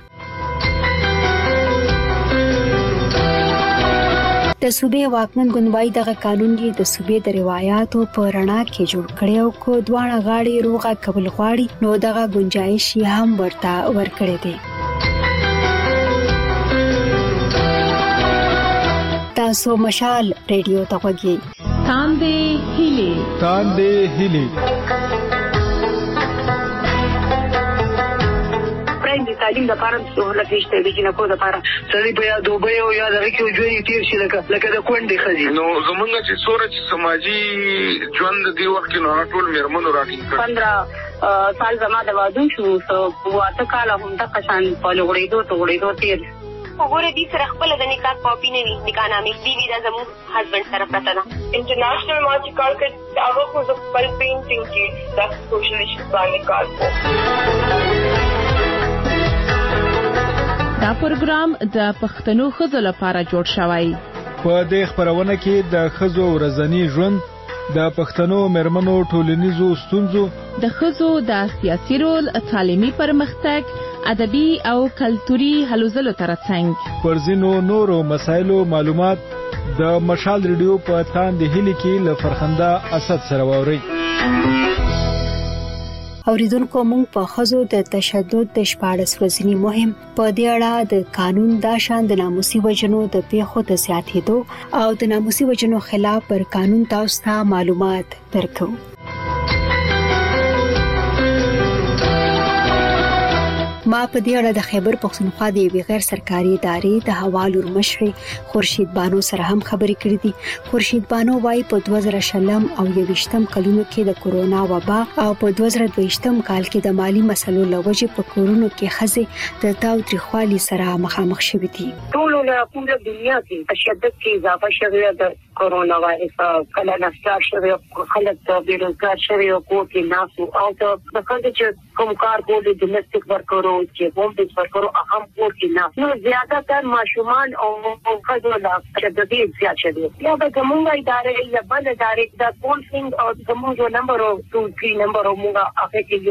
د صوبې واکمن ګوندوای دغه قانون یې د صوبې د روایتو په رڼا کې جوړ کړی او کو دواړه غاړي روغه قبول غواړي نو دغه گنجائش هم ورته ورکړی دی. تاسو مشال ریډیو ته وګورئ. تاندې هیلي تاندې هیلي د تعلیم لپاره سهولت نشته د جنکو لپاره سړي په یا دوبه او یا د ریکو ژوند تیر شي لکه لکه د کونډې خزي نو زمونږ چې سورج سماجی ژوند دی وخت کې نو ټول میرمنو راټینګ کړ پندرہ سال زما د وادو شو سو واته کال هم د قشان په لغړېدو ته غړېدو تیر وګوره دې سره خپل د نکاح کاپی نه وي نکاح نامې دی وی د زموږ هسبند سره پته ده انټرنیشنل مارچ کار کړ هغه خو د خپل پینټینګ کې د سوشلیست باندې کار کوي. دا پروګرام د پښتنو خزو لپاره جوړ شوی. په دې خبرونه کې د خزو ورځنی ژوند د پښتنو مرمنو ټولنیزو ستونزو د خزو د سیاسي رول تعلیمي پرمختګ ادبي او کلتوري هلو ځلو ترڅنګ پر ځینو نورو مسایلو معلومات د مشال ریډیو په تاندې هلي کې له فرخنده اسد سره ووري. اوریدونکو مونږ په خزو د تشدد د شپاړس ورځنی مهم په دې اړه د قانون د شان د ناموسي وجنو د پیښو د زیاتېدو او د ناموسي وجنو خلاف پر قانون تاسو ته معلومات درکو. ما په دې اړه د خیبر پښتونخوا د یوې غیر سرکاري ادارې د حوالو مشر خورشید بانو سره هم خبرې کړې دي. خورشید بانو وايي په دوه زره شلم او یويشتم کلونو کې د کورونا وبا او په دوه زره دویشتم کال کې د مالی مسلو لوجې په کورونو کې خزې د تاو تریخوالي سره مخامخ شوې دي. ټول له پوره دنیا کې تشدد کې اضافه شوی د کورونا وایرس کله نفسار شوی خلک د بیروزګار شوی او کوټي ناسو او د خلک چې کوم کار کوي د ډومېسټک ورکرو چې کوم د ورکرو اهم کوټي نه نو زیاته تر ماشومان او خلکو لا تشدد زیات شوی یا د کومه ادارې یا بل ادارې د پولسینګ او کومو نمبر او ټو تھری نمبر او موږ هغه کې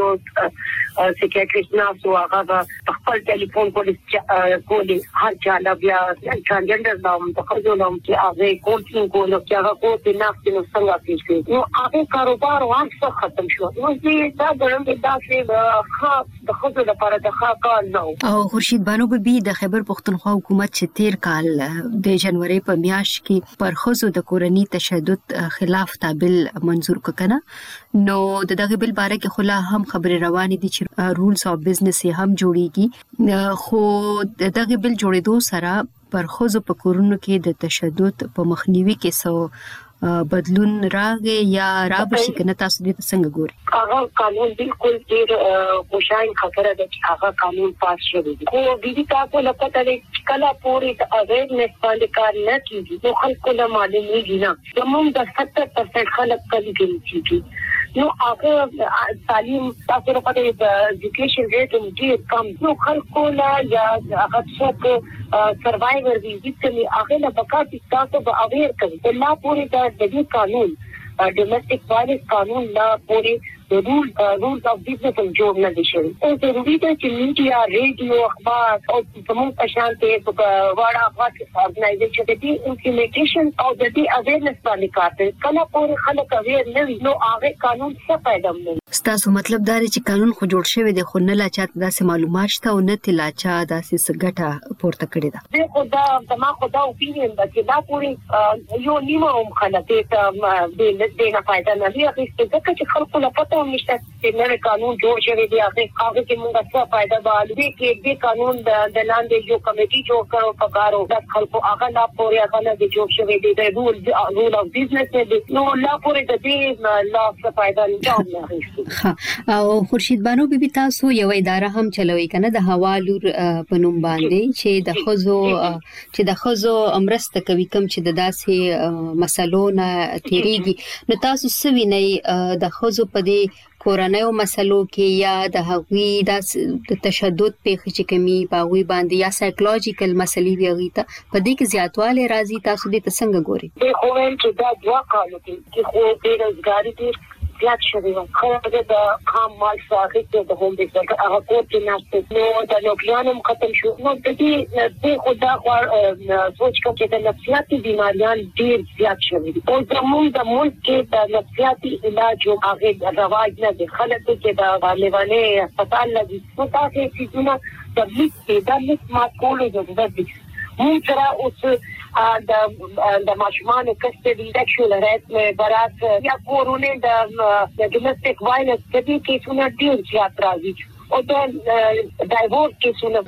یو سیکریټریست ناسو هغه خپل ټلیفون پولیس کولی هر چاله بیا ټرانسجنډر نوم د خلکو نوم چې هغه کوټینګ کولو چې هغه کوټي نفس نو څنګه پیښ نو هغه کاروبار وانه ختم شو نو دې دا ګرم دا چې خاص د خزو لپاره د خاکار نو او خورشید بانو به د خیبر پښتونخوا حکومت چې تیر کال د جنوري په میاشت کې پر خزو د کورنۍ تشدد خلاف تابل منزور کړه نو دغه بل باره کې خلا هم خبري روانې دي چې رولز اف بزنس هم جوړیږي خو دغه بل جوړېدو سره پر خزو په کورونو کې د تشدد په مخنیوي کې سو بدلون راغی یا را بشي کنه تاسو دې څنګه ګوري؟ هغه قانون بالکل ډیر خوشاین خبره ده چې هغه قانون پاس شوی دی خو دې تاسو لپاره چې کله پوری د اویرنس باندې کار نه کیږي نو خلکو له معلومیږي نه زموږ د ستر پرسنټ خلک کلی کېږي نو هغه تعلیم تاسو لپاره د ایجوکیشن ریټ ډیر کم نو خلکو لا یا هغه څوک سروایور دي چې هغه له پکاتي تاسو به اویر کوي لا پوری د دې قانون ډومېسټک وایلنس قانون لا پوری رول رولز اف بزنس جوړ نه دي شوی او ضروري ده چې میډیا ریډیو اخبار او زموږ په شان ته وړا افغان ارګنایزیشن دې امپلیمنټیشن او د دې اویرنس باندې کار کوي کله پورې خلک اویر نه وي نو هغه قانون څه پیدا نه ستاسو مطلب دا دی چې قانون خو جوړ شوی دی خو نه لا چا داسې معلومات شته او نه تلا چا داسې سګټه پورته کړی ده زه خو دا زما خو دا اوپینین ده چې دا پورې یو نیمه هم خلک ته دې نه فائدہ نه لري چې ځکه چې خلکو لا پته قانون نشته چې نوې قانون جوړ شوی دی هغه هغه کې موږ څه فائدہ والو کې دې قانون د لاندې یو کمیټي جوړ کړو په کارو د خلکو هغه لا پورې هغه نه جوړ شوی دی د رول رول اف بزنس دی نو لا پورې د دې لا څه فائدہ نه ها او خورشید بانو بیبي تاسو یو اداره هم چلوي کنه د حوالور په نوم باندې چې د خزو چې د خزو امرسته کوي کوم چې د داسې مسلو نه تیریږي نو تاسو سوي نه د خزو په دې کورنیو مسلو کې یا د هغوی د تشدد په چې کمی باغوي باندې یا سایکولوژیکل مسلې ویږي ته په دې کې زیاتواله راځي تاسو دې څنګه ګوري د خوین چې دا دوا کالو کې چې خو دې روزګاری دې زیات شوی و خو د خام مال ساخت د هوم ډیزاین هغه کوټ کې ناشته نو د لوګیانم ختم شو نو د دې د خدا خور سوچ کوم چې د نفسیاتي بیماریان ډیر زیات شوی دي او د موږ د ملک کې د نفسیاتي علاج او هغه رواج نه دي خلک چې د لیوانه هسپتال لګي نو تاسو چې د لیک د لیک ما کولو ضرورت دي موږ سره اوس د د ماشومان کسټډي سیکشوال هراسمنت برات یا کورونه د ډومېسټک وایلنس د دې کیسونو ډیر زیات راځي او د ډایورس کیسونو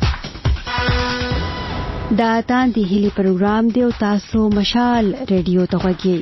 دا تاندې هلي پروګرام دی او تاسو مشال ریډیو ته غوږی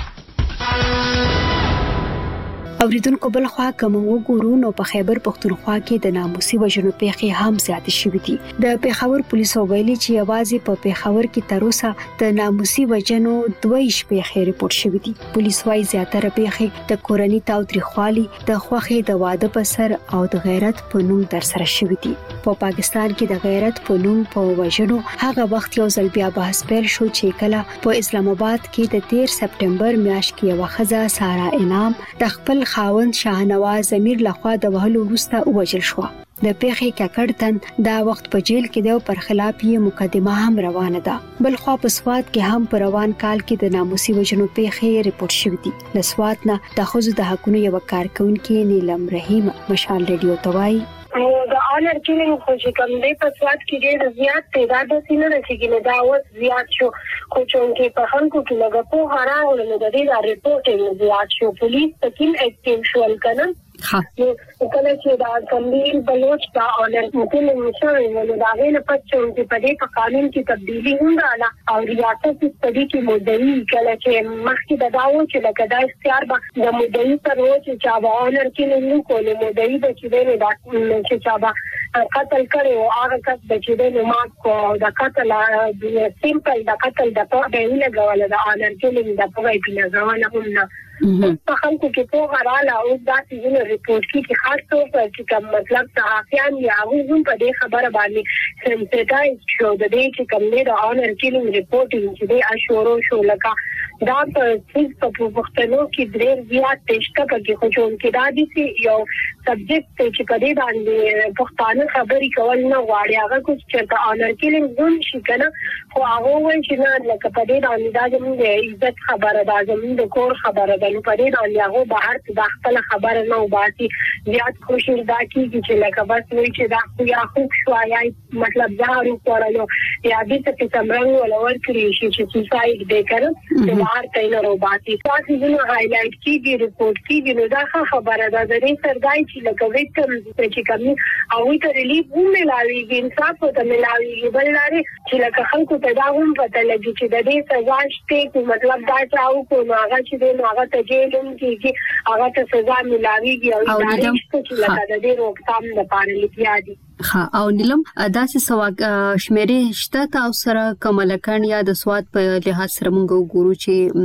اوریدونکو بل خوا کوم وګورو نو په خیبر پختونخوا کې د ناموسي وژنو پیښې هم زیات شوې دي د پیښور پولیسو ویلي چې یوازې په پیښور کې تر اوسه د ناموسي وژنو دوه پیښې ریپورت شوې دي پولیس وايي زیاتره پیښې د کورنۍ تاوتریخوالي د خوخې د واده په سر او د غیرت په نوم در سره شوې دي په پاکستان کې د غیرت په نوم په وژنو هغه وخت یو ځل بیا بحث پیل شو چې کله په اسلام آباد کې د تیر سپټمبر میاشت کې یو خزه سارا انعام د خپل خاوند شاهنواز امیر لخوا د وهلو وروسته وژل شو د پیښې ککړتن دا وخت په جیل کې د پر خلاف یې مقدمه هم روانه ده بل خو په سواد کې هم پر روان کال کې د ناموسي وژنو پیښې ریپورت شوې دي د سواد نه د خزو د حقونو یو کارکونکو نیلم رحیم مشال ریډیو توای او د آنر کلینګ خو چې کوم دی په سواد کې ډېر زیات تعداد سینه رسیدي نه دا اوس زیات شو خو چې په خلکو کې لږه په هراول نه د دې ریپورټینګ زیات شو پولیس تکیم اکټیو شول کنه ها نو کله چې دا کمبیر بلوچ دا آنر کلینګ نشوي نو دا غیر په چې په دې په قانون کې تبدیلی هم رااله او ریاست استدی کې مدعي کله چې مخکې د داو چې لکه دا اختیار به د مدعي پر و چې چا به آنر کلینګ کول مدعي د چې نه دا چې چا به قتل کړي او هغه کس د چې نه مات کو د قتل د سیمپل د قتل د په ډول لګول د آنر کلینګ د په وای په ځوانه هم په خلکو کې په غراله او دا چې ریپورت کې خاص طور پر چې کوم مطلب صحافیان یا هم په دې خبره باندې سنسټایز شو د دې چې کوم نه د آنر کلینګ ریپورټینګ چې د اشورو شو لکه دا په څه په وختونو کې ډېر زیات تشکه کې خو جون کې دا دي یو سبجیکټ چې په دې باندې پښتانه خبرې کول نه غواړي هغه کوم چې د آنر کلینګ زون شي کنه خو هغه وایي چې نه لکه په دې باندې دا زموږ د عزت خبره ده زموږ د کور خبره ده نو په دې باندې هغه بهر د خپل خبره نه وباسي زیات خوشی دا کیږي چې لکه بس وایي چې دا خو یا خو شو یا مطلب ځارو کولو یا دې څه څنګه ولور کړی شي چې سوساید دې کړو بهر تاینه روباتي تاسو زنه هایلایټ کیږي ریپورت کیږي نو دا خبره ده د دې سردای چې لکه وکټم چې کومي او ته ریلیف هم ملاويږي انصاف ته ملاويږي بل لري چې لکه خلکو ته دا هم پته لګي چې د دې سزا شته مطلب دا چاو کو نو هغه چې د هغه ته جیلم کیږي هغه ته سزا ملاويږي او دا چې لکه د دې روکثام لپاره لیکیا دي ها او نیلم داسې سواک شمیرې شته تاسو سره کوملکان یا د سواد په لحاظ سره موږ وګورو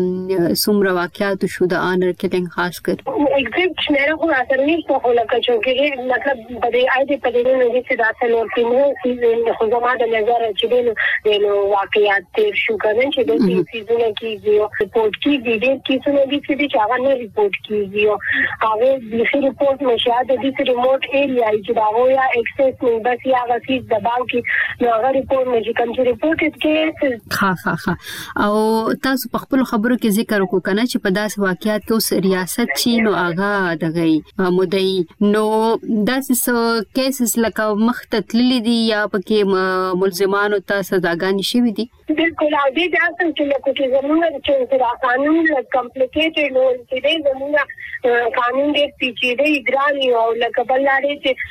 چې څومره واقعیات شو د آنر کلینګ خاص کر ایگزیکټ شمیرې خو اثر نشته خو لکه چې مطلب په دې اې دې په دې نه دي چې دا څلور کیمو چې خو زما د نظر چې د واقعیات تیر شو کنه چې د دې سيزونه کیږي او ریپورت کیږي د کیسونو دي چې هغه نه ریپورت کیږي او هغه د ریپورت مشه د دې ریموټ ایریا چې دا ویا اکسس بس یا غسیز دباو کې نو هغه ریپورت مې چې کوم ریپورټ کې ها ها ها او تاسو په خپل خبرو کې ذکر وکړو کنه چې په داسې واقعیات کې اوس ریاست چی نو هغه دغه مدعي نو داسې کیسز لکه مختتللی دي یا پکې ملزمانو ته سزاګانې شوي دي بالکل او دې د اصل کې لکه چې زموږ چې دا قانون کمپلیکیټډ نو چې زموږ قانون دې پیچیده ګرانی او لکه بلاره چې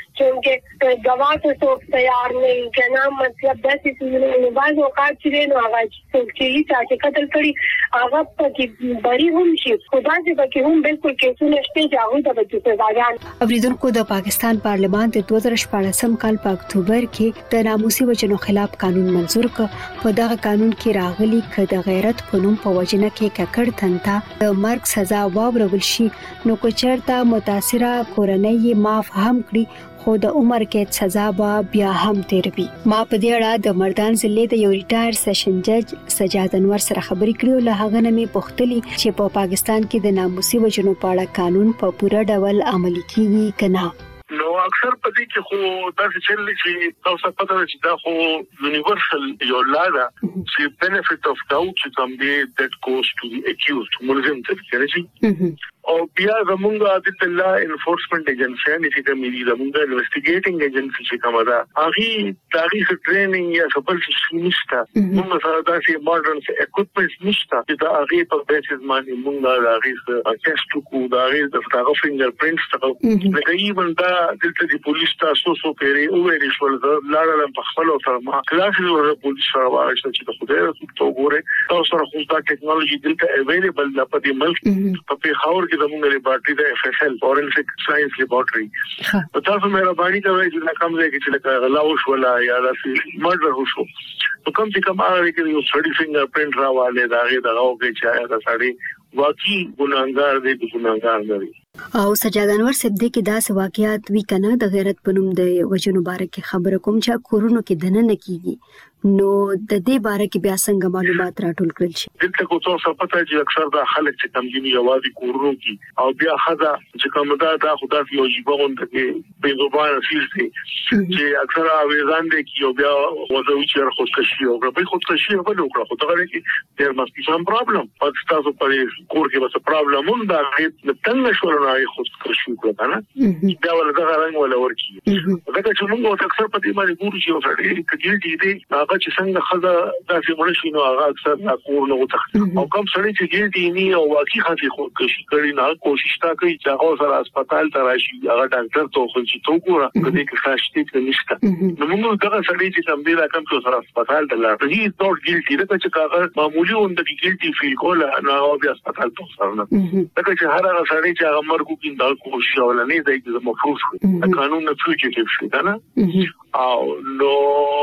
چې گواه ته تیار نه کنا مطلب داسې چې نو باز اوقات چې نو هغه چې چې قتل کړي هغه پکې بری هم شي خدا دې پکې هم بالکل کیسونه شته چې هغه ته پکې سزاګان اوریدونکو د پاکستان پارلمان د دوه هزار شپږم کال په اکتوبر کې د ناموسي وجنو خلاف قانون منزور کړ په دغه قانون کې راغلي ک د غیرت په نوم په وجنه کې ککړ تنتا د مرګ سزا واورول شي نو کو چرته متاثره کورنۍ معاف هم کړي خو د عمر کې سزا به بیا هم تیر وي ما په دې اړه د مردان ضلع د یو ریټایر سیشن جج سجاد انور سره خبرې کړې له هغه نه مې پوښتلي چې په پاکستان کې د ناموسي وجنو په اړه قانون په پوره ډول عملي کیږي کنه نو اکثر پدې کې خو تاسو چې چې تاسو پته چې دا خو یونیورسل یو لا ده چې benefit of doubt چې کوم دی that goes to the accused ملزم ته کېږي او بیا زمونږه د الله انفورسمنت ایجنسی چې کوم دی زمونږه انویسټیګیټینګ ایجنسی چې کومه ده هغه تاریخ ټریننګ یا خپل څه نشته موږ سره داسې ماډرن اکوپمنټس نشته چې دا هغه په بیسس باندې موږ هغه ټیسټ کوو دا هغه د فټاغو فینګر پرینټس ته لکه ایون دا دلته د پولیس تاسو سو پیری او ویل شو لاړل په خپل سره ما کلاس د پولیس سره واښه چې خدای رسول ته وګوره تاسو سره خو دا ټیکنالوژي دلته اویلیبل ده په دې ملک په پیښور کې زموږ لیبارټری د اف اس ال فورنسیک ساينس لیبارټری په تاسو مهرباني کوئ چې کوم ځای کې چې لکه غلاوش ولا یا داسې مرډر وشو نو کوم چې کوم هغه کې یو سړی فینګر پرینټ راواله دا هغه دغه کې چې هغه سړی واقعي ګناهګار دی ګناهګار دی او سجاد انور صاحب دې کې داسې واقعیات وی کنه د غیرت پنوم د وجنو باره کې خبره کوم چې کورونو کې دنه نه کیږي نو د دې باره کې بیا څنګه معلومات راټول کړل شي دلته کو څه پته چې اکثر دا خلک چې کم دي یوازې کورونو کې او بیا خدا چې کوم دا دا خدا یو ژوند کې په زبانه فیزي چې اکثر اویزان دي کې او بیا وځوي چې خودکشي او په خودکشي په لوکړه خو دا کې ډېر مستي سم پرابلم پات تاسو په کور کې وسه پرابلم دا نه تنګ شو نه خودکشي وکړه نه دا ولا دا رنګ ولا ورکی دا چې موږ اکثر په دې باندې ګورو چې اوسړي کډی دي هغه چې څنګه خزه داسې مرشي نو هغه اکثر دا کور نه وتخت او کوم سړی چې ګیلټي نه او واقعي خاصي خودکشي کوي نه کوشش تا کوي چې هغه سره هسپتال ته راشي هغه ډاکټر ته خو چې تو ګوره کله کې خاصتي ته نشته نو موږ دا سړی چې کوم دی راکم څو سره هسپتال ته لاړ هی نوٹ ګیلټي دا چې هغه معمولی وند کې ګیلټي فیل کوله نو هغه بیا هسپتال ته سره نه دا چې هر هغه سړی چې هغه مرګ کوي دا کوشش ولنه دی چې مفروض شي قانون نه فوجیټیو شي دا نه او نو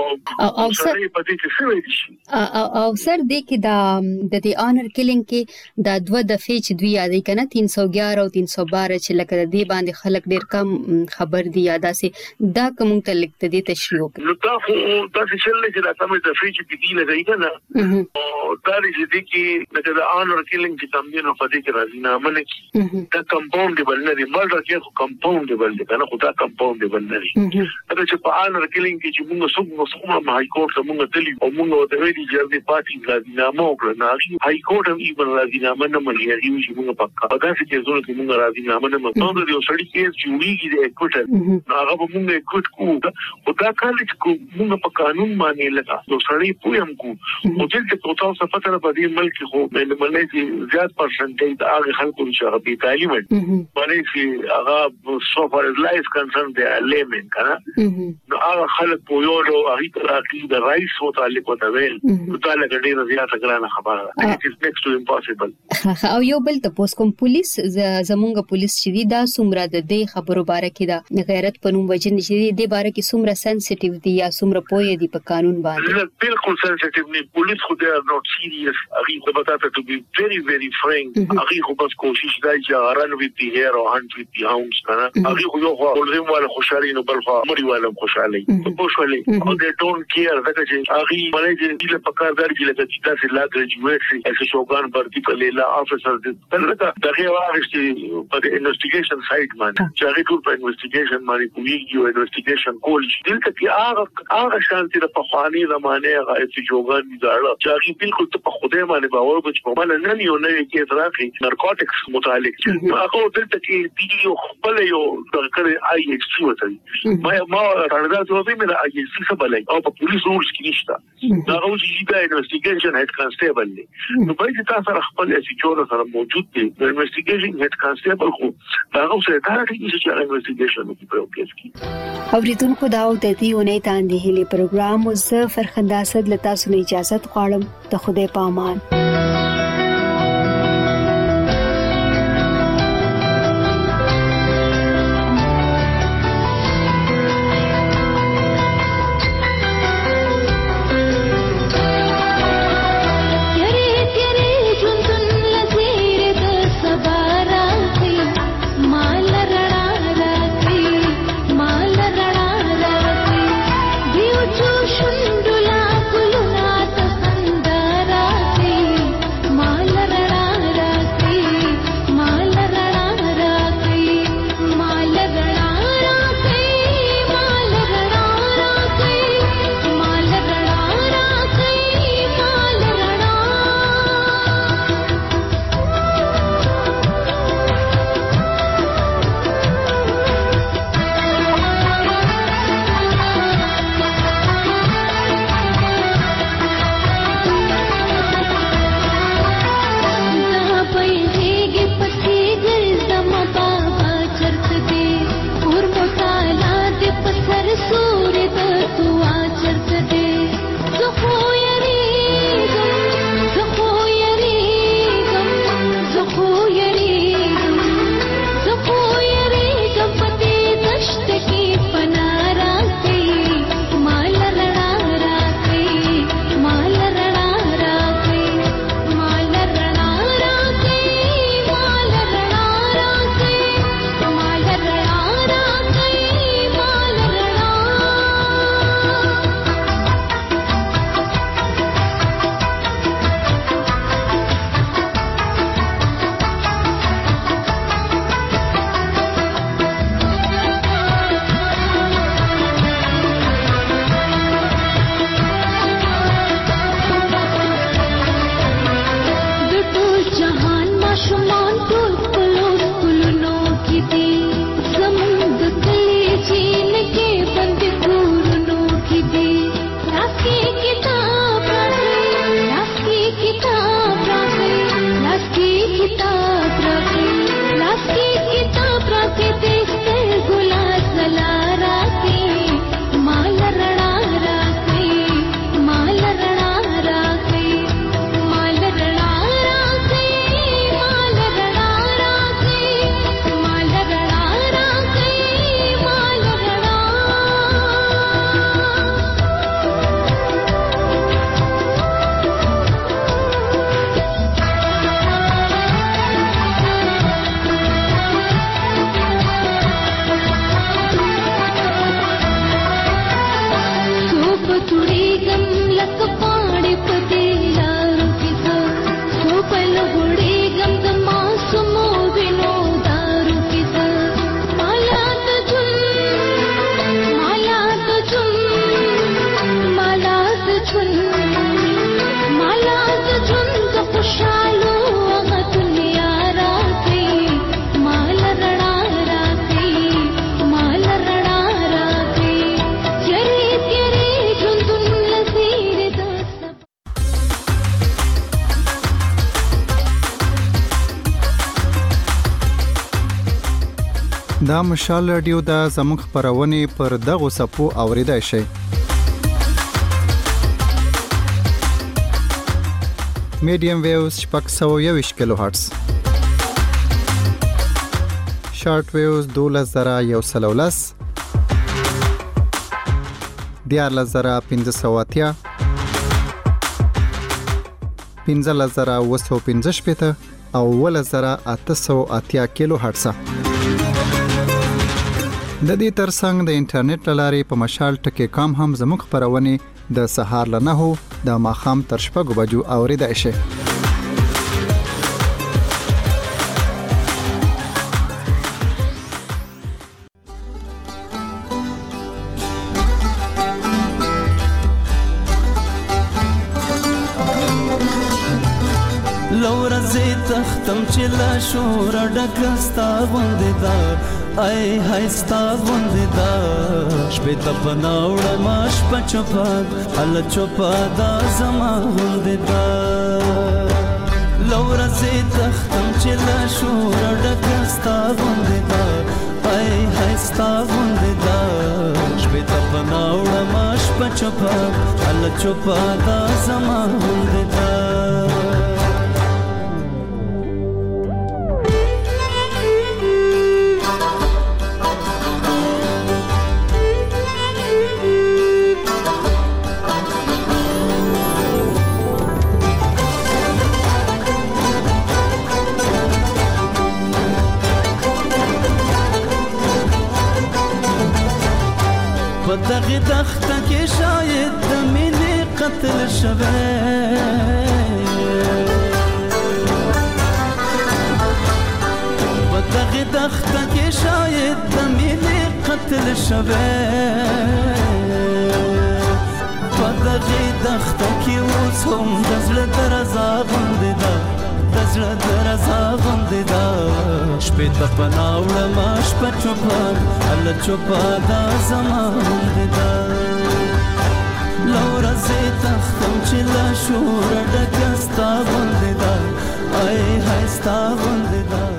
او سر او سر دې کې دا د دې آنر کیلینګ کې دا دوه دفعې چې دوی یادې کنه تین سو اګیارہ او تین سو بارہ چې لکه د دې باندې خلک ډېر کم خبر دي یاده سي دا کوم ته لیکته دي تشریح وکړي نو تاسو تاسو چې لږه دا کومه دفعې چې دې لګی کنه او دا دې کې لکه د آنر کیلینګ چې تم دې نو پدې کې راځي نه منه دا کمپاوندبل نه دی مرډر کې کمپاوندبل دی کنه خو دا کمپاوندبل نه دی دا چې په آنر کیلینګ کې چې موږ څوک څوک هاي کورټ موږ دلی او موږ د ویلي جرګې پارټي راځینامه وکړه نه هاي کورټ هم ایبن راځینامه نه ملي هغه چې موږ پکا دا چې زونه چې موږ راځینامه نه مونږ د یو سړي کې جوړیږي د اکوټر هغه به موږ اکوټ کو او دا کال چې موږ په قانون باندې لګا نو سړي پویم کو او چې په تاسو فتره په دې ملک خو د ملي زیات پرسنټیج د هغه خلکو چې هغه په تعلیم باندې چې هغه سو فار از لایف کنسرن دی لیمن کنه نو هغه خلک په یو ډول هغه تراکي د رائټس متعلق وته ویل دا لګ ډیره زیاته ګرانه خبره ده it is next to impossible او یو بل ته پوس کوم پولیس زمونږ پولیس چې دی دا سومره د دې خبرو باره کې دا غیرت پنوم وجن چې دی باره کې سومره سنسټیو دی یا سومره پوهه دی په قانون باندې بالکل سنسټیو نه پولیس خو دی not serious هغه خو به تاسو ته be very very frank هغه خو بس کوشش کوي چې هغه نو the hare or hunt with the hounds کنه هغه خو یو خو ولزم ولا خوشالي نو بل خو مړی ولا خوشالي په خوشالي او they don't care دا چې هغه ملي چې په کار دار کې لکه چې تاسو لا ګریجویټ شي چې شوګان برتي کله لا افسر دې دا دغه واغشتي په انویسټیګیشن سایت باندې چې هغه ټول په انویسټیګیشن باندې کوي یو انویسټیګیشن کول شي دلته کې هغه هغه شانتي د پخوانی زمانه هغه چې شوګان دي دا چې بالکل ته په خوده باندې باور وکړي په مال نه یو نه کې اعتراضي نارکوټکس متعلق هغه دلته کې دی یو خپل یو دغه آی ایچ سی وته ما ما راځه ته به مې آی ایچ سی څه بلای او په پولیس رولز کې نشته دا اوس چې دا انویسټیګیشن هډ کانسټیبل دی نو په دې تاسو سره خپل سکیور سره موجود دی انویسټیګیشن هډ کانسټیبل خو دا اوس دا راځي چې انویسټیګیشن وکړي په کیس کې اوریدونکو دا د دې ونې تاندې هلي پروګرام زه فرخنده اسد لتا سن اجازه غواړم ته خدای پامان دا مشال رادیو د زموږ خبرونه پر دغه سپو اوریدای شي میډیم ویوز شپږ سوه یوویشت کیلو هرتز شارټ ویوز دولس زره یو سل او لس دیارلس زره پنځه سوه اتیا پنځلس زره اوه سوه پنځه شپېته او ول زره اته سوه اتیا کیلو هرتز. د دې ترڅنګ د انټرنیټ لارې په مشال ټکی کام هم زموږ خبرونه د سهار لنهو د ماخام تر شپږو بجو اوریدای شي. لورا زی تختم چلا شور ډکستا غوندې دا ای هایستا غوندې دا شپې ته پناوړه ماش پچپا ال چوپا دا زما غوندې دا لورا زی تختم چلا شور ډکستا غوندې دا ای هایستا غوندې دا شپې ته پناوړه ماش پچپا ال چوپا دا زما غوندې دا دغه دخته کې شاید د مینې قتل شوه په دغه دخته کې شاید د مینې قتل شوه په دغه دخته کې اوس هم د زړه درزا غوندې ده د زړه درزا غوندې ده شپې ته پناوړه ما شپه چوپه الله چوپه دا زما غوندې ده لورا زی تختم چې له شوره ډکه ستا غوندې ده ای های ستا غوندې ده